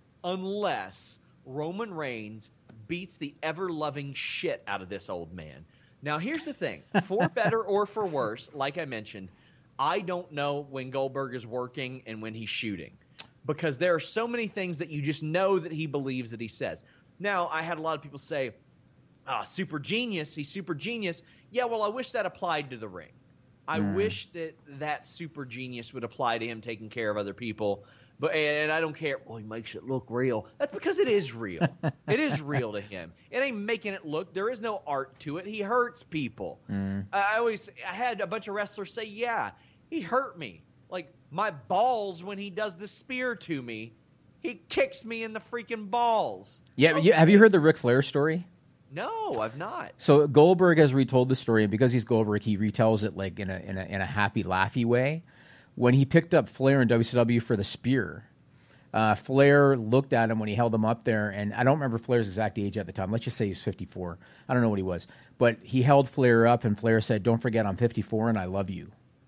Roman Reigns beats the ever-loving shit out of this old man. Now, here's the thing. For better or for worse, like I mentioned, I don't know when Goldberg is working and when he's shooting. Because there are so many things that you just know that he believes that he says. Now, I had a lot of people say, super genius, he's super genius. Yeah, well, I wish that applied to the ring. I wish that super genius would apply to him taking care of other people. And I don't care. Well, he makes it look real. That's because it is real. It is real to him. It ain't making it look. There is no art to it. He hurts people. I had a bunch of wrestlers say, yeah, he hurt me. Like, my balls, when he does the spear to me, he kicks me in the freaking balls. Yeah, okay. Have you heard the Ric Flair story? No, I've not. So Goldberg has retold the story, and because he's Goldberg, he retells it like in a happy, laughy way. When he picked up Flair in WCW for the spear, Flair looked at him when he held him up there, and I don't remember Flair's exact age at the time. Let's just say he was 54. I don't know what he was. But he held Flair up, and Flair said, "Don't forget I'm 54 and I love you."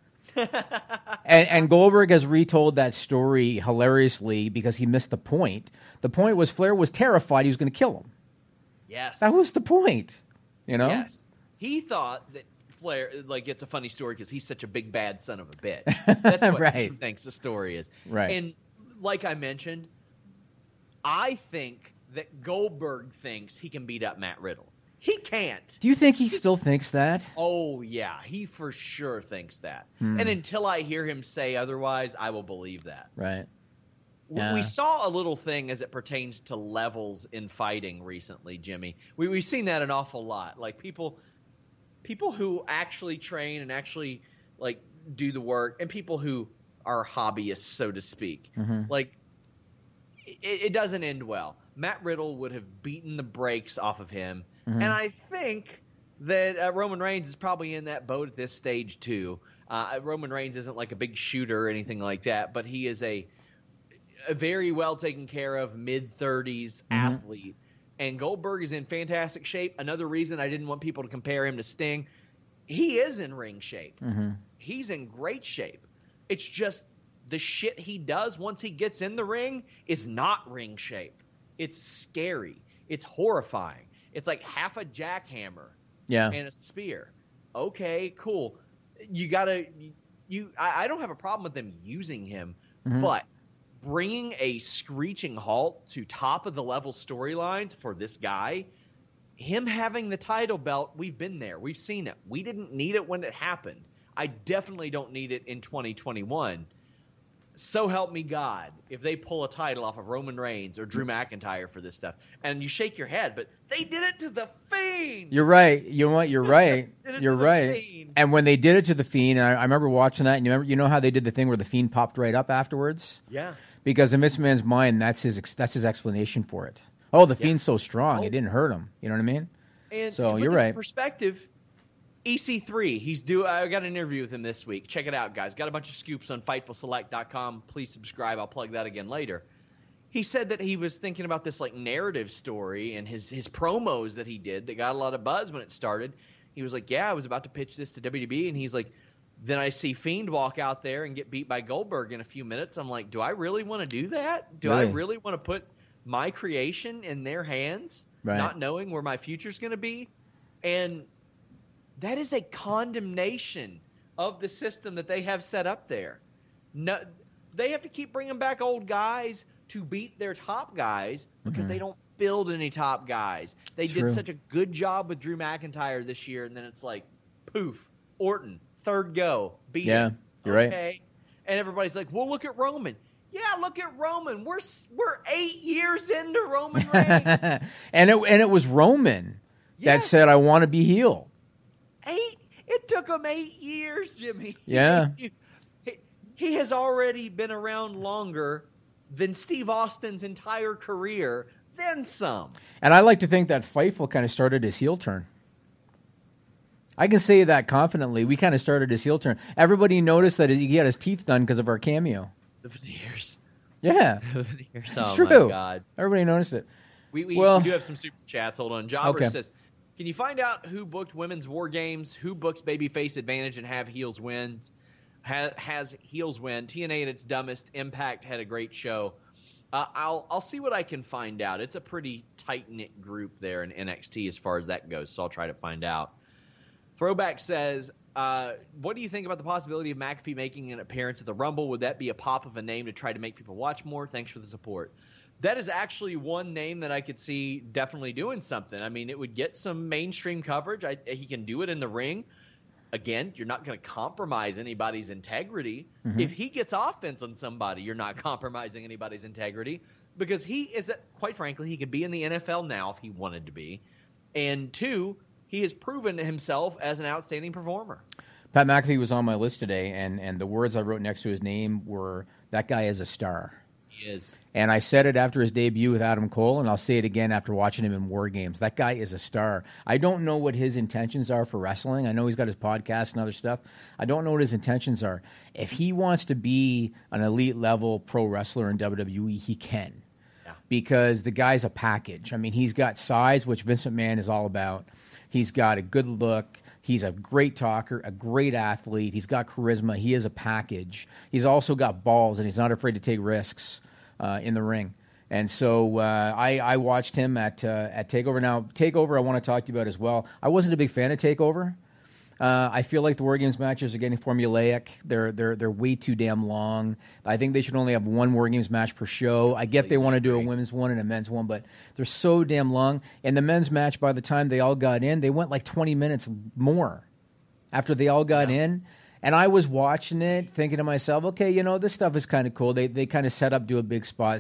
and Goldberg has retold that story hilariously because he missed the point. The point was Flair was terrified he was going to kill him. Yes. That was the point, you know? Yes. He thought that Flair, like, it's a funny story because he's such a big bad son of a bitch. That's what right. he thinks the story is. Right. And like I mentioned, I think that Goldberg thinks he can beat up Matt Riddle. He can't. Do you think he still thinks that? Oh, yeah. He for sure thinks that. And until I hear him say otherwise, I will believe that. Right. Yeah. We saw a little thing as it pertains to levels in fighting recently, Jimmy. We've seen that an awful lot. Like, people who actually train and actually, like, do the work, and people who are hobbyists, so to speak. Like, it doesn't end well. Matt Riddle would have beaten the brakes off of him. And I think that Roman Reigns is probably in that boat at this stage, too. Roman Reigns isn't like a big shooter or anything like that, but he is a very well taken care of mid-30s athlete. And Goldberg is in fantastic shape. Another reason I didn't want people to compare him to Sting, he is in ring shape. He's in great shape. It's just the shit he does once he gets in the ring is not ring shape. It's scary. It's horrifying. It's like half a jackhammer and a spear. Okay, cool. I don't have a problem with them using him, but bringing a screeching halt to top of the level storylines for this guy, him having the title belt, we've been there. We've seen it. We didn't need it when it happened. I definitely don't need it in 2021. So help me God, if they pull a title off of Roman Reigns or Drew McIntyre for this stuff. And you shake your head, but they did it to The Fiend. You're right. You know what? You're right. You're right. And when they did it to The Fiend, and I remember watching that, and you know how they did the thing where The Fiend popped right up afterwards? Yeah. Because in this man's mind, that's his explanation for it. Oh, The Fiend's so strong, it didn't hurt him. You know what I mean? And so to put you're this right. In perspective, EC3, I got an interview with him this week. Check it out, guys. Got a bunch of scoops on FightfulSelect.com. Please subscribe. I'll plug that again later. He said that he was thinking about this like narrative story and his promos that he did that got a lot of buzz when it started. He was like, yeah, I was about to pitch this to WWE, and he's like, then I see Fiend walk out there and get beat by Goldberg in a few minutes. I'm like, do I really want to do that? Do I really want to put my creation in their hands, not knowing where my future's going to be? And that is a condemnation of the system that they have set up there. No, they have to keep bringing back old guys to beat their top guys because they don't build any top guys. They did such a good job with Drew McIntyre this year, and then it's like, poof, Orton, third go, beat him. You're right. And everybody's like, well, look at Roman. Yeah, look at Roman. We're 8 years into Roman Reigns. and it was Roman that said, I want to be heel. It took him 8 years, Jimmy. Yeah. He has already been around longer than Steve Austin's entire career, then some. And I like to think that Fightful kind of started his heel turn. I can say that confidently. We kind of started his heel turn. Everybody noticed that he had his teeth done because of our cameo. The veneers. Yeah. The veneers. It's oh, true. My God. Everybody noticed it. We do have some super chats. Hold on. Jobber says, can you find out who booked women's war games, who books babyface advantage and have heels wins? Has heels win? TNA at its dumbest. Impact had a great show. I'll see what I can find out. It's a pretty tight-knit group there in NXT as far as that goes, so I'll try to find out. Throwback says, what do you think about the possibility of McAfee making an appearance at the Rumble? Would that be a pop of a name to try to make people watch more? Thanks for the support. That is actually one name that I could see definitely doing something. I mean, it would get some mainstream coverage. He can do it in the ring. Again, you're not going to compromise anybody's integrity. If he gets offense on somebody, you're not compromising anybody's integrity because he is, quite frankly, he could be in the NFL now if he wanted to be. And two, he has proven himself as an outstanding performer. Pat McAfee was on my list today, and the words I wrote next to his name were, that guy is a star. He is. And I said it after his debut with Adam Cole, and I'll say it again after watching him in War Games. That guy is a star. I don't know what his intentions are for wrestling. I know he's got his podcast and other stuff. I don't know what his intentions are. If he wants to be an elite-level pro wrestler in WWE, he can. Yeah. Because the guy's a package. I mean, he's got size, which Vince McMahon is all about. He's got a good look. He's a great talker, a great athlete. He's got charisma. He is a package. He's also got balls, and he's not afraid to take risks in the ring. And so I watched him at TakeOver. Now, TakeOver I want to talk to you about as well. I wasn't a big fan of TakeOver. I feel like the War Games matches are getting formulaic. They're way too damn long. I think they should only have one War Games match per show. I get they want to do a women's one and a men's one, but they're so damn long. And the men's match, by the time they all got in, they went like 20 minutes more after they all got in. And I was watching it, thinking to myself, okay, this stuff is kind of cool. They kind of set up, do a big spot.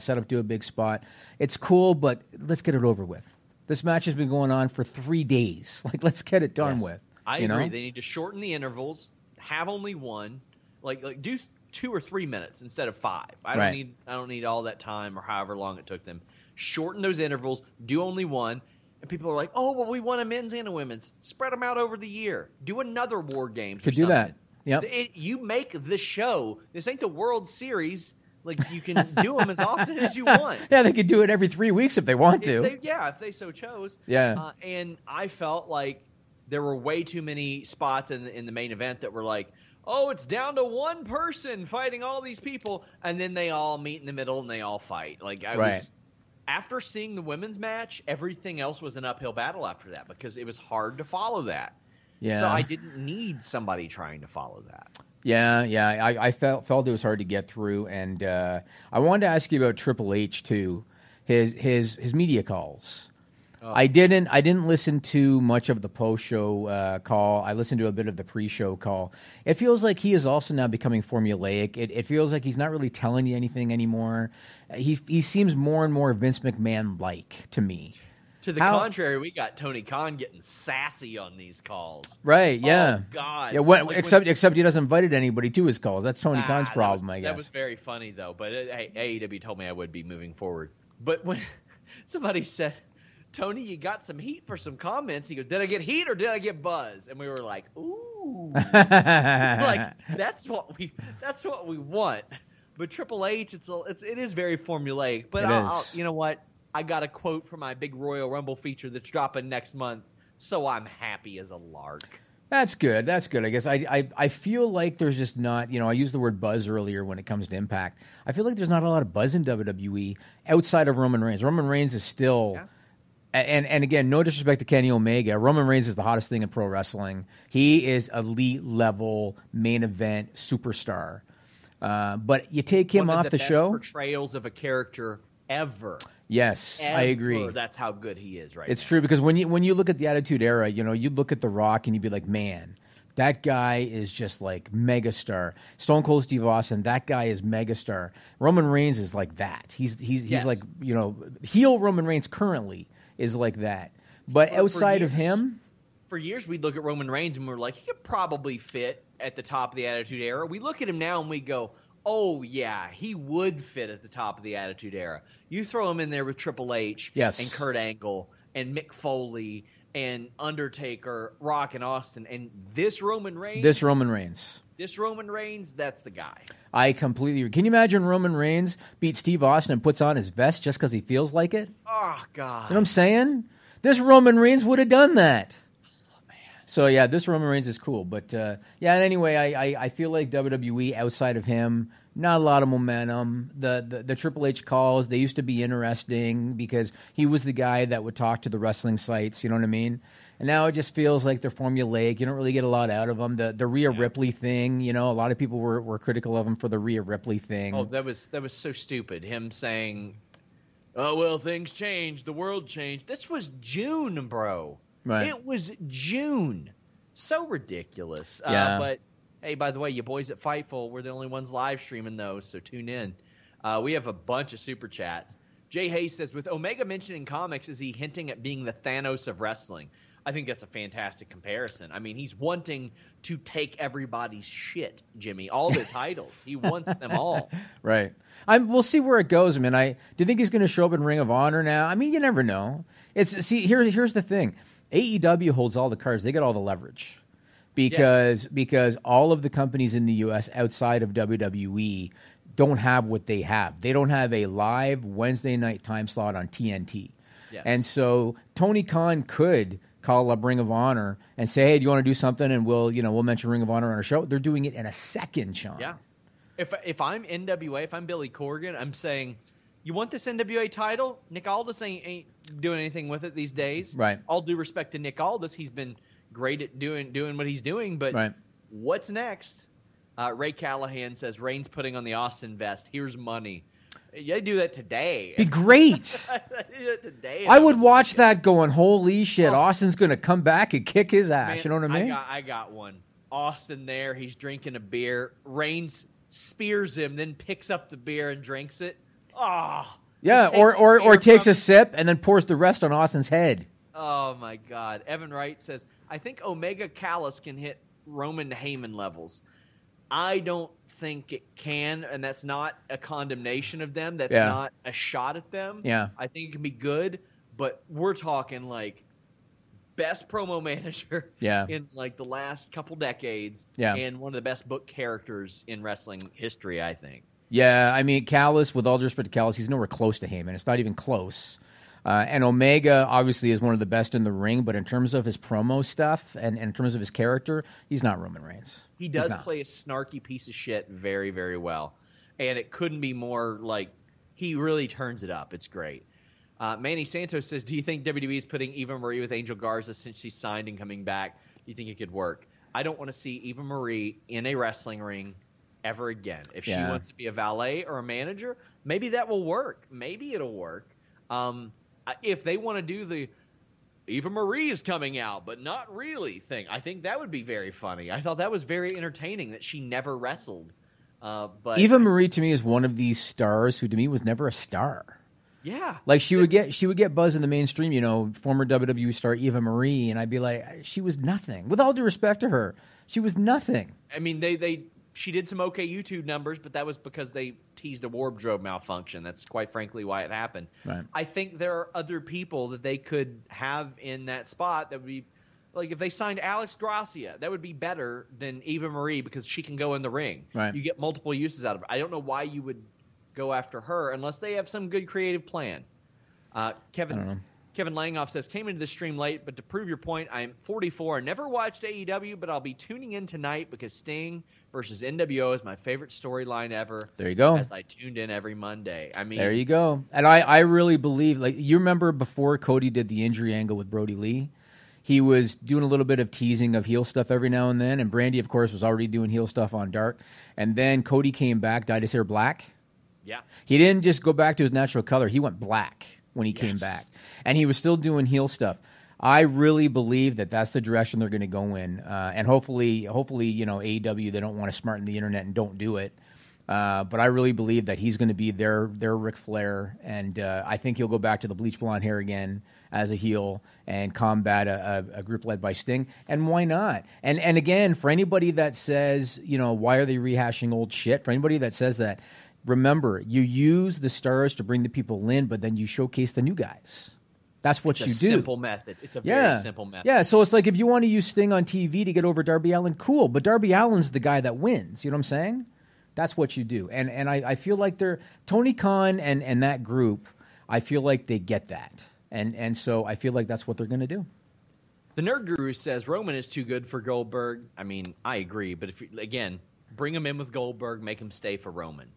It's cool, but let's get it over with. This match has been going on for 3 days. Like, let's get it done with. I agree. They need to shorten the intervals, have only one, like do 2 or 3 minutes instead of 5. I don't need all that time or however long it took them. Shorten those intervals, do only one. And people are like, oh, well, we want a men's and a women's. Spread them out over the year. Do another War Games. Could do that. Yep. You make the show. This ain't the World Series. Like, you can do them as often as you want. Yeah, they could do it every 3 weeks if they want to. If they so chose. Yeah. And I felt like there were way too many spots in the main event that were like, oh, it's down to one person fighting all these people, and then they all meet in the middle and they all fight. Like, after seeing the women's match, everything else was an uphill battle after that because it was hard to follow that. Yeah. So I didn't need somebody trying to follow that. Yeah. I felt it was hard to get through, and I wanted to ask you about Triple H too, his media calls. Oh. I didn't listen to much of the post-show call. I listened to a bit of the pre-show call. It feels like he is also now becoming formulaic. It feels like he's not really telling you anything anymore. He seems more and more Vince McMahon-like to me. To the contrary, we got Tony Khan getting sassy on these calls. Right, yeah. Oh, God. Yeah, except he doesn't invite anybody to his calls. That's Tony Khan's problem, I guess. That was very funny, though. But AEW told me I would be moving forward. But when somebody said Tony, you got some heat for some comments. He goes, did I get heat or did I get buzz? And we were like, ooh. Like, that's what we want. But Triple H, it is very formulaic. But you know what? I got a quote from my big Royal Rumble feature that's dropping next month, so I'm happy as a lark. That's good. I guess I feel like there's just not, I used the word buzz earlier when it comes to Impact. I feel like there's not a lot of buzz in WWE outside of Roman Reigns. Roman Reigns is still, and again, no disrespect to Kenny Omega, Roman Reigns is the hottest thing in pro wrestling. He is elite level main event superstar. But you take him off the show. One of the best portrayals of a character ever. Yes, I agree. That's how good he is right It's now. true because when you look at the Attitude Era, you look at The Rock and you'd be like, man, that guy is just like megastar. Stone Cold Steve Austin, that guy is megastar. Roman Reigns is like that. He's like, heel Roman Reigns currently is like that. But outside of him, for years we'd look at Roman Reigns and we're like, he could probably fit at the top of the Attitude Era. We look at him now and we go, oh, yeah, he would fit at the top of the Attitude Era. You throw him in there with Triple H and Kurt Angle and Mick Foley and Undertaker, Rock and Austin, and this Roman Reigns, that's the guy. I completely agree. Can you imagine Roman Reigns beats Steve Austin and puts on his vest just because he feels like it? Oh, God. You know what I'm saying? This Roman Reigns would have done that. So, yeah, this Roman Reigns is cool. But, and anyway, I feel like WWE, outside of him, not a lot of momentum. The Triple H calls, they used to be interesting because he was the guy that would talk to the wrestling sites, you know what I mean? And now it just feels like they're formulaic. You don't really get a lot out of them. The Rhea Ripley thing, a lot of people were critical of him for the Rhea Ripley thing. Oh, that was so stupid. Him saying, oh, well, things changed. The world changed. This was June, bro. Right. It was June. So ridiculous. Yeah. But, hey, by the way, you boys at Fightful, we're the only ones live streaming those, so tune in. We have a bunch of super chats. Jay Hayes says, with Omega mentioning comics, is he hinting at being the Thanos of wrestling? I think that's a fantastic comparison. I mean, he's wanting to take everybody's shit, Jimmy, all their titles. He wants them all. Right. We'll see where it goes. I mean, do you think he's going to show up in Ring of Honor now? I mean, you never know. Here's the thing. AEW holds all the cards. They got all the leverage because all of the companies in the U.S. outside of WWE don't have what they have. They don't have a live Wednesday night time slot on TNT. Yes. And so Tony Khan could call up Ring of Honor and say, hey, do you want to do something? And we'll mention Ring of Honor on our show. They're doing it in a second, Sean. Yeah. If I'm NWA, if I'm Billy Corgan, I'm saying, you want this NWA title? Nick Aldis ain't doing anything with it these days. Right. All due respect to Nick Aldis, he's been great at doing what he's doing. But what's next? Ray Callahan says Reigns putting on the Austin vest. Here's money. Yeah, do that today. Be great. Today. I would watch that going, holy shit, Austin's going to come back and kick his ass. Man, you know what I mean? I got one. Austin there. He's drinking a beer. Reigns spears him, then picks up the beer and drinks it. Oh, yeah, or takes a sip and then pours the rest on Austin's head. Oh, my God. Evan Wright says, I think Omega Callis can hit Roman Heyman levels. I don't think it can, and that's not a condemnation of them. That's not a shot at them. Yeah. I think it can be good, but we're talking like best promo manager in like the last couple decades and one of the best book characters in wrestling history, I think. Yeah, I mean, Callis, with all due respect to Callis, he's nowhere close to Heyman. It's not even close. And Omega obviously is one of the best in the ring, but in terms of his promo stuff and in terms of his character, he's not Roman Reigns. He does play a snarky piece of shit very, very well. And it couldn't be more like he really turns it up. It's great. Manny Santos says, do you think WWE is putting Eva Marie with Angel Garza since she's signed and coming back? Do you think it could work? I don't want to see Eva Marie in a wrestling ring ever again. If she wants to be a valet or a manager, maybe that will work. Maybe it'll work. If they want to do the Eva Marie is coming out, but not really thing, I think that would be very funny. I thought that was very entertaining that she never wrestled. But Eva Marie to me is one of these stars who to me was never a star. Yeah, like she would get buzz in the mainstream. Former WWE star Eva Marie, and I'd be like, she was nothing. With all due respect to her, she was nothing. I mean, they she did some okay YouTube numbers, but that was because they teased a wardrobe malfunction. That's quite frankly why it happened. Right. I think there are other people that they could have in that spot that would be like if they signed Alex Gracia, that would be better than Eva Marie because she can go in the ring. Right. You get multiple uses out of her. I don't know why you would go after her unless they have some good creative plan. Kevin Langoff says, came into the stream late, but to prove your point, I'm 44 and never watched AEW, but I'll be tuning in tonight because Sting versus NWO is my favorite storyline ever. There you go. As I tuned in every Monday. I mean, there you go. And I really believe, like, you remember before Cody did the injury angle with Brody Lee, he was doing a little bit of teasing of heel stuff every now and then, and Brandy, of course, was already doing heel stuff on Dark. And then Cody came back, dyed his hair black. Yeah. He didn't just go back to his natural color. He went black when he came back. And he was still doing heel stuff. I really believe that that's the direction they're going to go in. And hopefully, you know, AEW, they don't want to smarten the internet and don't do it. But I really believe that he's going to be their Ric Flair. And I think he'll go back to the bleach blonde hair again as a heel and combat a group led by Sting. And why not? And again, for anybody that says, you know, why are they rehashing old shit? For anybody that says that, remember, you use the stars to bring the people in, but then you showcase the new guys. That's what you do. It's a simple method. It's a very simple method. Yeah, so it's like if you want to use Sting on TV to get over Darby Allin, cool. But Darby Allin's the guy that wins. You know what I'm saying? That's what you do. And I feel like Tony Khan and that group, I feel like they get that. And so I feel like that's what they're going to do. The Nerd Guru says Roman is too good for Goldberg. I mean, I agree. But again, bring him in with Goldberg, make him stay for Roman.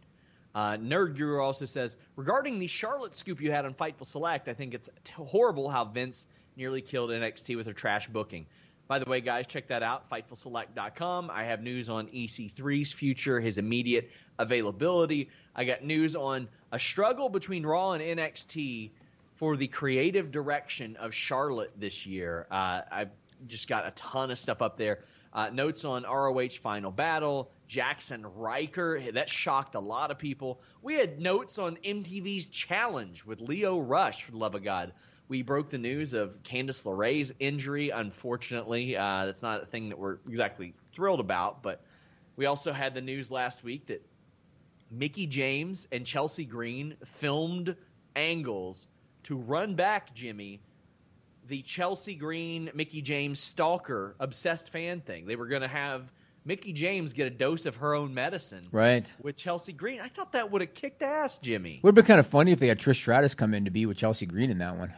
Nerd Guru also says, regarding the Charlotte scoop you had on Fightful Select, I think it's horrible how Vince nearly killed NXT with her trash booking. By the way, guys, check that out, FightfulSelect.com. I have news on EC3's future, his immediate availability. I got news on a struggle between Raw and NXT for the creative direction of Charlotte this year. I've just got a ton of stuff up there. Notes on ROH Final Battle, Jackson Riker. That shocked a lot of people. We had notes on MTV's Challenge with Leo Rush, for the love of God. We broke the news of Candice LeRae's injury, unfortunately. That's not a thing that we're exactly thrilled about, but we also had the news last week that Mickie James and Chelsea Green filmed angles to run back, Jimmy, the Chelsea Green, Mickie James stalker obsessed fan thing. They were going to have Mickie James get a dose of her own medicine with Chelsea Green. I thought that would have kicked ass, Jimmy. Would have been kind of funny if they had Trish Stratus come in to be with Chelsea Green in that one.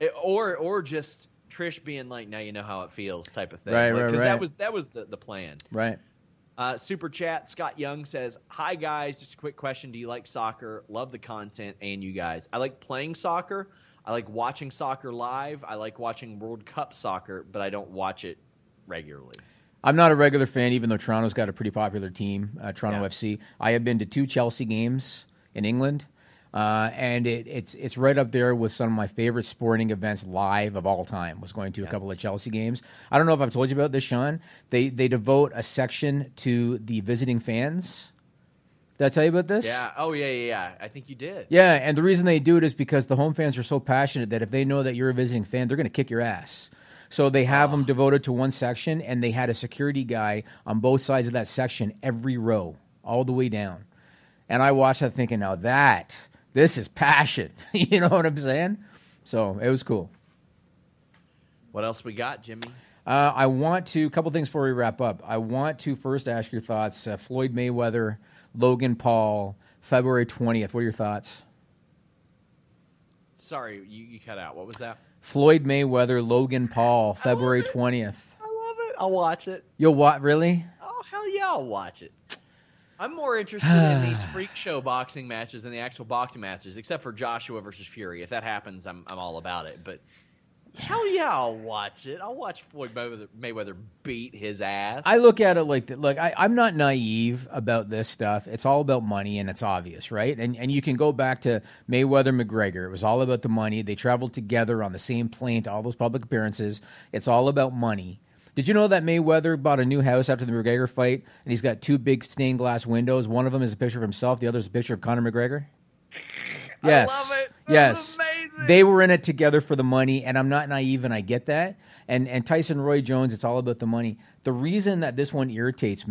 Or just Trish being like, now you know how it feels type of thing. Right. That was the plan. Right. Super chat, Scott Young says, hi, guys. Just a quick question. Do you like soccer? Love the content and you guys. I like playing soccer. I like watching soccer live. I like watching World Cup soccer, but I don't watch it regularly. I'm not a regular fan, even though Toronto's got a pretty popular team, Toronto FC. I have been to 2 Chelsea games in England, and it's right up there with some of my favorite sporting events live of all time, was going to a couple of Chelsea games. I don't know if I've told you about this, Sean. They devote a section to the visiting fans. Did I tell you about this? Yeah. Oh, yeah. I think you did. Yeah, and the reason they do it is because the home fans are so passionate that if they know that you're a visiting fan, they're going to kick your ass. So they have them devoted to one section, and they had a security guy on both sides of that section, every row, all the way down. And I watched that thinking, now this is passion. You know what I'm saying? So it was cool. What else we got, Jimmy? I want to, a couple things before we wrap up. I want to first ask your thoughts. Floyd Mayweather, Logan Paul, February 20th. What are your thoughts? Sorry, you cut out. What was that? Floyd Mayweather, Logan Paul, February 20th. I love it. I'll watch it. You'll watch? Really? Oh, hell yeah, I'll watch it. I'm more interested in these freak show boxing matches than the actual boxing matches, except for Joshua versus Fury. If that happens, I'm all about it. But hell yeah, I'll watch it. I'll watch Floyd Mayweather beat his ass. I look at it like that. Look, I'm not naive about this stuff. It's all about money, and it's obvious, right? And you can go back to Mayweather-McGregor. It was all about the money. They traveled together on the same plane to all those public appearances. It's all about money. Did you know that Mayweather bought a new house after the McGregor fight, and he's got 2 big stained glass windows? One of them is a picture of himself. The other is a picture of Conor McGregor. Yes. I love it. Yes. Amazing. They were in it together for the money, and I'm not naive, and I get that. And Tyson Roy Jones, it's all about the money. The reason that this one irritates me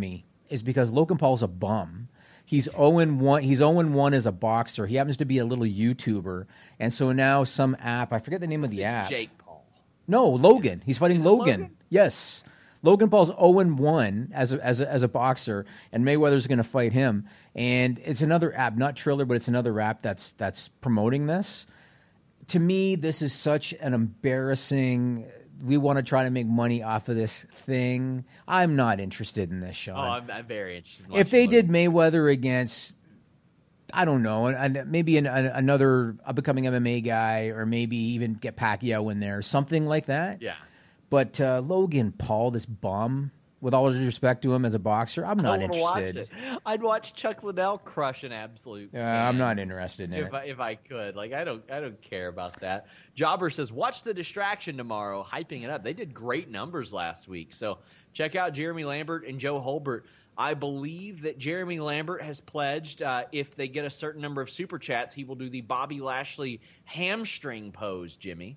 is because Logan Paul's a bum. He's 0-1. He's 0-1 as a boxer. He happens to be a little YouTuber, and so now some app. I forget the name of the app. Jake Paul. No, Logan. He's fighting Logan. Yes, Logan Paul's 0-1 as a boxer, and Mayweather's going to fight him. And it's another app, not Triller, but it's another app that's promoting this. To me, this is such an embarrassing. We want to try to make money off of this thing. I'm not interested in this, Sean. Oh, I'm very interested. If they did Mayweather against, I don't know, maybe another up-and-coming MMA guy, or maybe even get Pacquiao in there, something like that. Yeah. But Logan Paul, this bum, with all due respect to him as a boxer, I'm not interested. I'd watch Chuck Liddell crush an absolute. I'm not interested in it. If I could, like, I don't care about that. Jobber says, watch The Distraction tomorrow, hyping it up. They did great numbers last week, so check out Jeremy Lambert and Joe Holbert. I believe that Jeremy Lambert has pledged if they get a certain number of super chats, he will do the Bobby Lashley hamstring pose. Jimmy.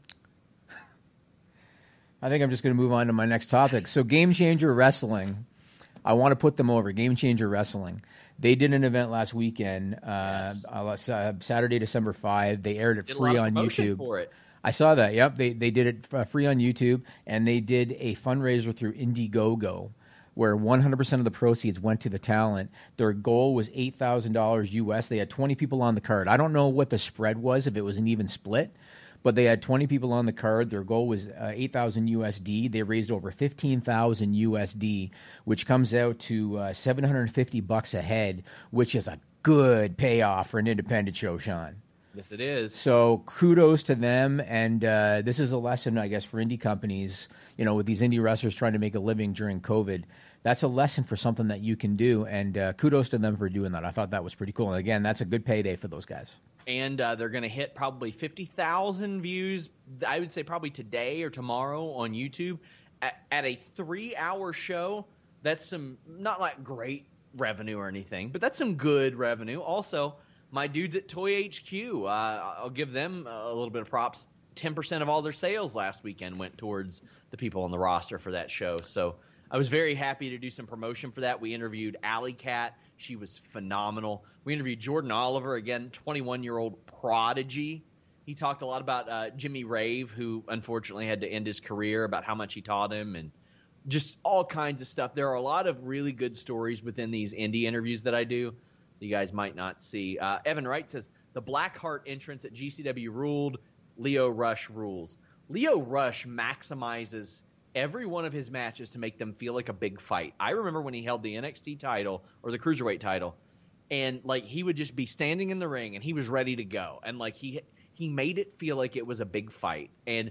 I think I'm just going to move on to my next topic. So Game Changer Wrestling, I want to put them over. Game Changer Wrestling. They did an event last weekend, Saturday, December 5. They aired it free on YouTube. For it. I saw that. Yep, they did it free on YouTube, and they did a fundraiser through Indiegogo, where 100% of the proceeds went to the talent. Their goal was $8,000 US. They had 20 people on the card. I don't know what the spread was, if it was an even split, but they had 20 people on the card. Their goal was $8,000 USD. They raised over $15,000 USD, which comes out to $750 a head, which is a good payoff for an independent show, Sean. Yes, it is. So kudos to them, and this is a lesson, I guess, for indie companies, with these indie wrestlers trying to make a living during COVID. That's a lesson for something that you can do, and kudos to them for doing that. I thought that was pretty cool. And again, that's a good payday for those guys. And they're going to hit probably 50,000 views, I would say probably today or tomorrow on YouTube. At a 3-hour show, that's some, not like great revenue or anything, but that's some good revenue. Also, my dudes at Toy HQ, I'll give them a little bit of props. 10% of all their sales last weekend went towards the people on the roster for that show. So I was very happy to do some promotion for that. We interviewed Alley Cat. She was phenomenal. We interviewed Jordan Oliver, again, 21-year-old prodigy. He talked a lot about Jimmy Rave, who unfortunately had to end his career, about how much he taught him, and just all kinds of stuff. There are a lot of really good stories within these indie interviews that I do you guys might not see. Evan Wright says, the Blackheart entrance at GCW ruled. Leo Rush rules. Leo Rush maximizes every one of his matches to make them feel like a big fight. I remember when he held the NXT title or the Cruiserweight title, and like he would just be standing in the ring and he was ready to go, and like he made it feel like it was a big fight. And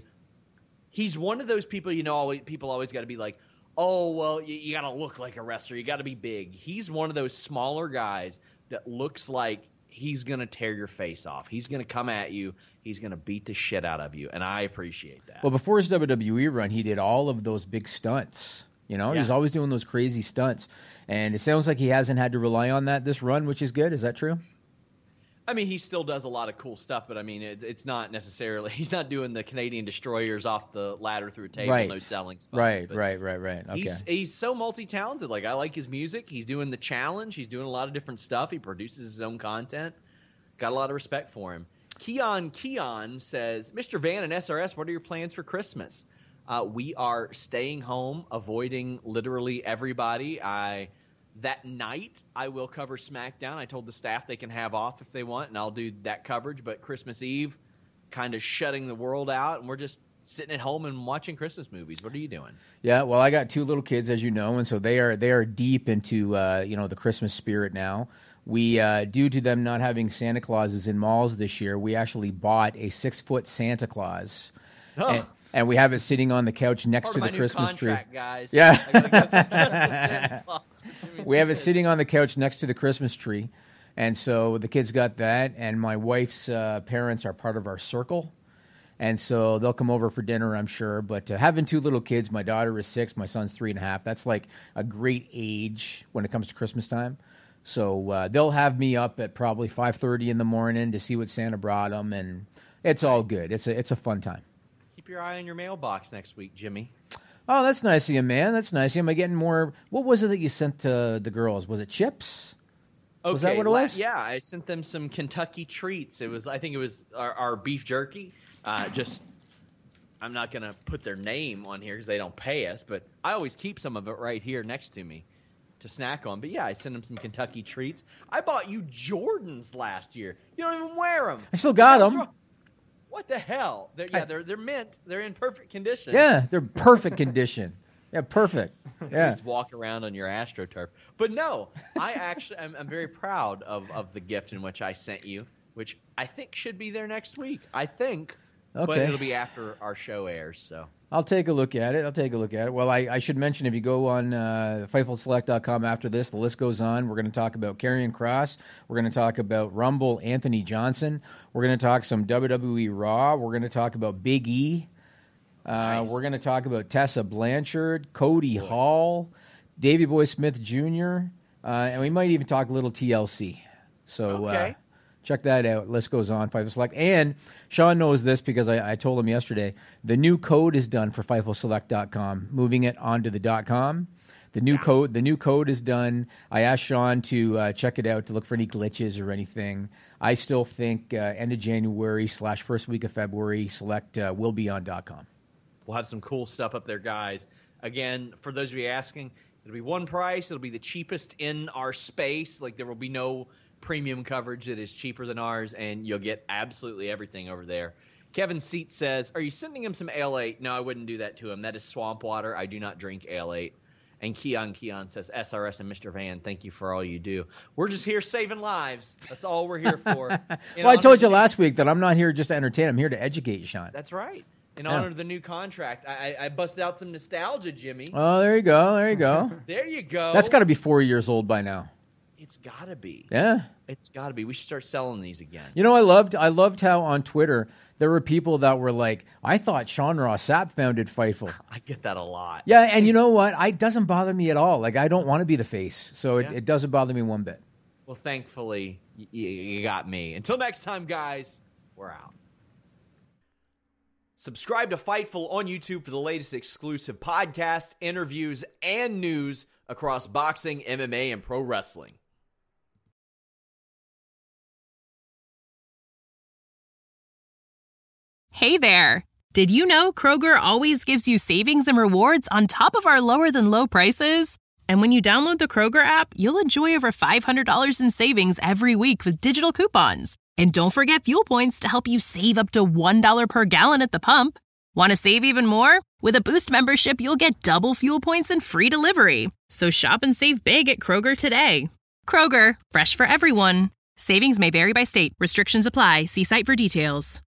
he's one of those people, people always got to be like, oh, well, you got to look like a wrestler, you got to be big. He's one of those smaller guys that looks like he's going to tear your face off. He's going to come at you. He's going to beat the shit out of you, and I appreciate that. Well, before his WWE run, he did all of those big stunts. He was always doing those crazy stunts, and it sounds like he hasn't had to rely on that this run, which is good. Is that true? I mean, he still does a lot of cool stuff, but I mean, it's not necessarily – he's not doing the Canadian Destroyers off the ladder through a table, no selling spots. Right. Okay. He's so multi-talented. Like, I like his music. He's doing the challenge. He's doing a lot of different stuff. He produces his own content. Got a lot of respect for him. Keon says, Mr. Van and SRS, what are your plans for Christmas? We are staying home, avoiding literally everybody. That night, I will cover SmackDown. I told the staff they can have off if they want, and I'll do that coverage. But Christmas Eve, kind of shutting the world out, and we're just sitting at home and watching Christmas movies. What are you doing? Yeah, well, I got 2 little kids, as you know, and so they are deep into the Christmas spirit now. We, due to them not having Santa Clauses in malls this year, we actually bought a 6-foot Santa Claus. Oh. And we have it sitting on the couch next to the Christmas tree. Guys. Yeah. I gotta go through just the Santa Claus. We have it sitting on the couch next to the Christmas tree. And so the kids got that, and my wife's parents are part of our circle. And so they'll come over for dinner, I'm sure. But having 2 little kids, my daughter is 6, my son's 3.5, that's like a great age when it comes to Christmas time. So they'll have me up at probably 5:30 in the morning to see what Santa brought them, and it's all good. It's a fun time. Keep your eye on your mailbox next week, Jimmy. Oh, that's nice of you, man. That's nice of you. Am I getting more? What was it that you sent to the girls? Was it chips? Okay, was that what it was? Yeah, I sent them some Kentucky treats. I think it was our beef jerky. I'm not going to put their name on here because they don't pay us, but I always keep some of it right here next to me to snack on. But yeah, I sent them some Kentucky treats. I bought you Jordans last year. You don't even wear them. I still got them. What the hell? They're mint. They're in perfect condition. Yeah, they're perfect condition. Yeah, perfect. Yeah. Just walk around on your AstroTurf. But no, I'm very proud of the gift in which I sent you, which I think should be there next week. I think. Okay. But it'll be after our show airs, so. I'll take a look at it. Well, I should mention, if you go on FightfulSelect.com after this, the list goes on. We're going to talk about Karrion Kross. We're going to talk about Rumble Anthony Johnson. We're going to talk some WWE Raw. We're going to talk about Big E. Nice. We're going to talk about Tessa Blanchard, Cody Hall, Davey Boy Smith Jr., and we might even talk a little TLC. So okay. Check that out. List goes on, Fightful Select. And Sean knows this because I told him yesterday. The new code is done for FightfulSelect.com, moving it onto the .com. The new code is done. I asked Sean to check it out to look for any glitches or anything. I still think end of January / first week of February, Select will be on .com. We'll have some cool stuff up there, guys. Again, for those of you asking, it'll be one price. It'll be the cheapest in our space. Like, there will be no premium coverage that is cheaper than ours, and you'll get absolutely everything over there. Kevin Seat says, are you sending him some Ale-8? No, I wouldn't do that to him. That is swamp water. I do not drink Ale-8. And Keon says, SRS and Mr. Van, thank you for all you do. We're just here saving lives. That's all we're here for. Well, I told you last week that I'm not here just to entertain. I'm here to educate you, Sean. That's right. In honor of the new contract. I busted out some nostalgia, Jimmy. Oh, there you go. There you go. That's got to be 4 years old by now. It's got to be. Yeah. It's got to be. We should start selling these again. You know, I loved how on Twitter there were people that were like, I thought Sean Ross Sapp founded Fightful. I get that a lot. Yeah, and you know what? It doesn't bother me at all. Like, I don't want to be the face, so it doesn't bother me one bit. Well, thankfully, you got me. Until next time, guys, we're out. Subscribe to Fightful on YouTube for the latest exclusive podcasts, interviews, and news across boxing, MMA, and pro wrestling. Hey there! Did you know Kroger always gives you savings and rewards on top of our lower-than-low prices? And when you download the Kroger app, you'll enjoy over $500 in savings every week with digital coupons. And don't forget fuel points to help you save up to $1 per gallon at the pump. Want to save even more? With a Boost membership, you'll get double fuel points and free delivery. So shop and save big at Kroger today. Kroger, fresh for everyone. Savings may vary by state. Restrictions apply. See site for details.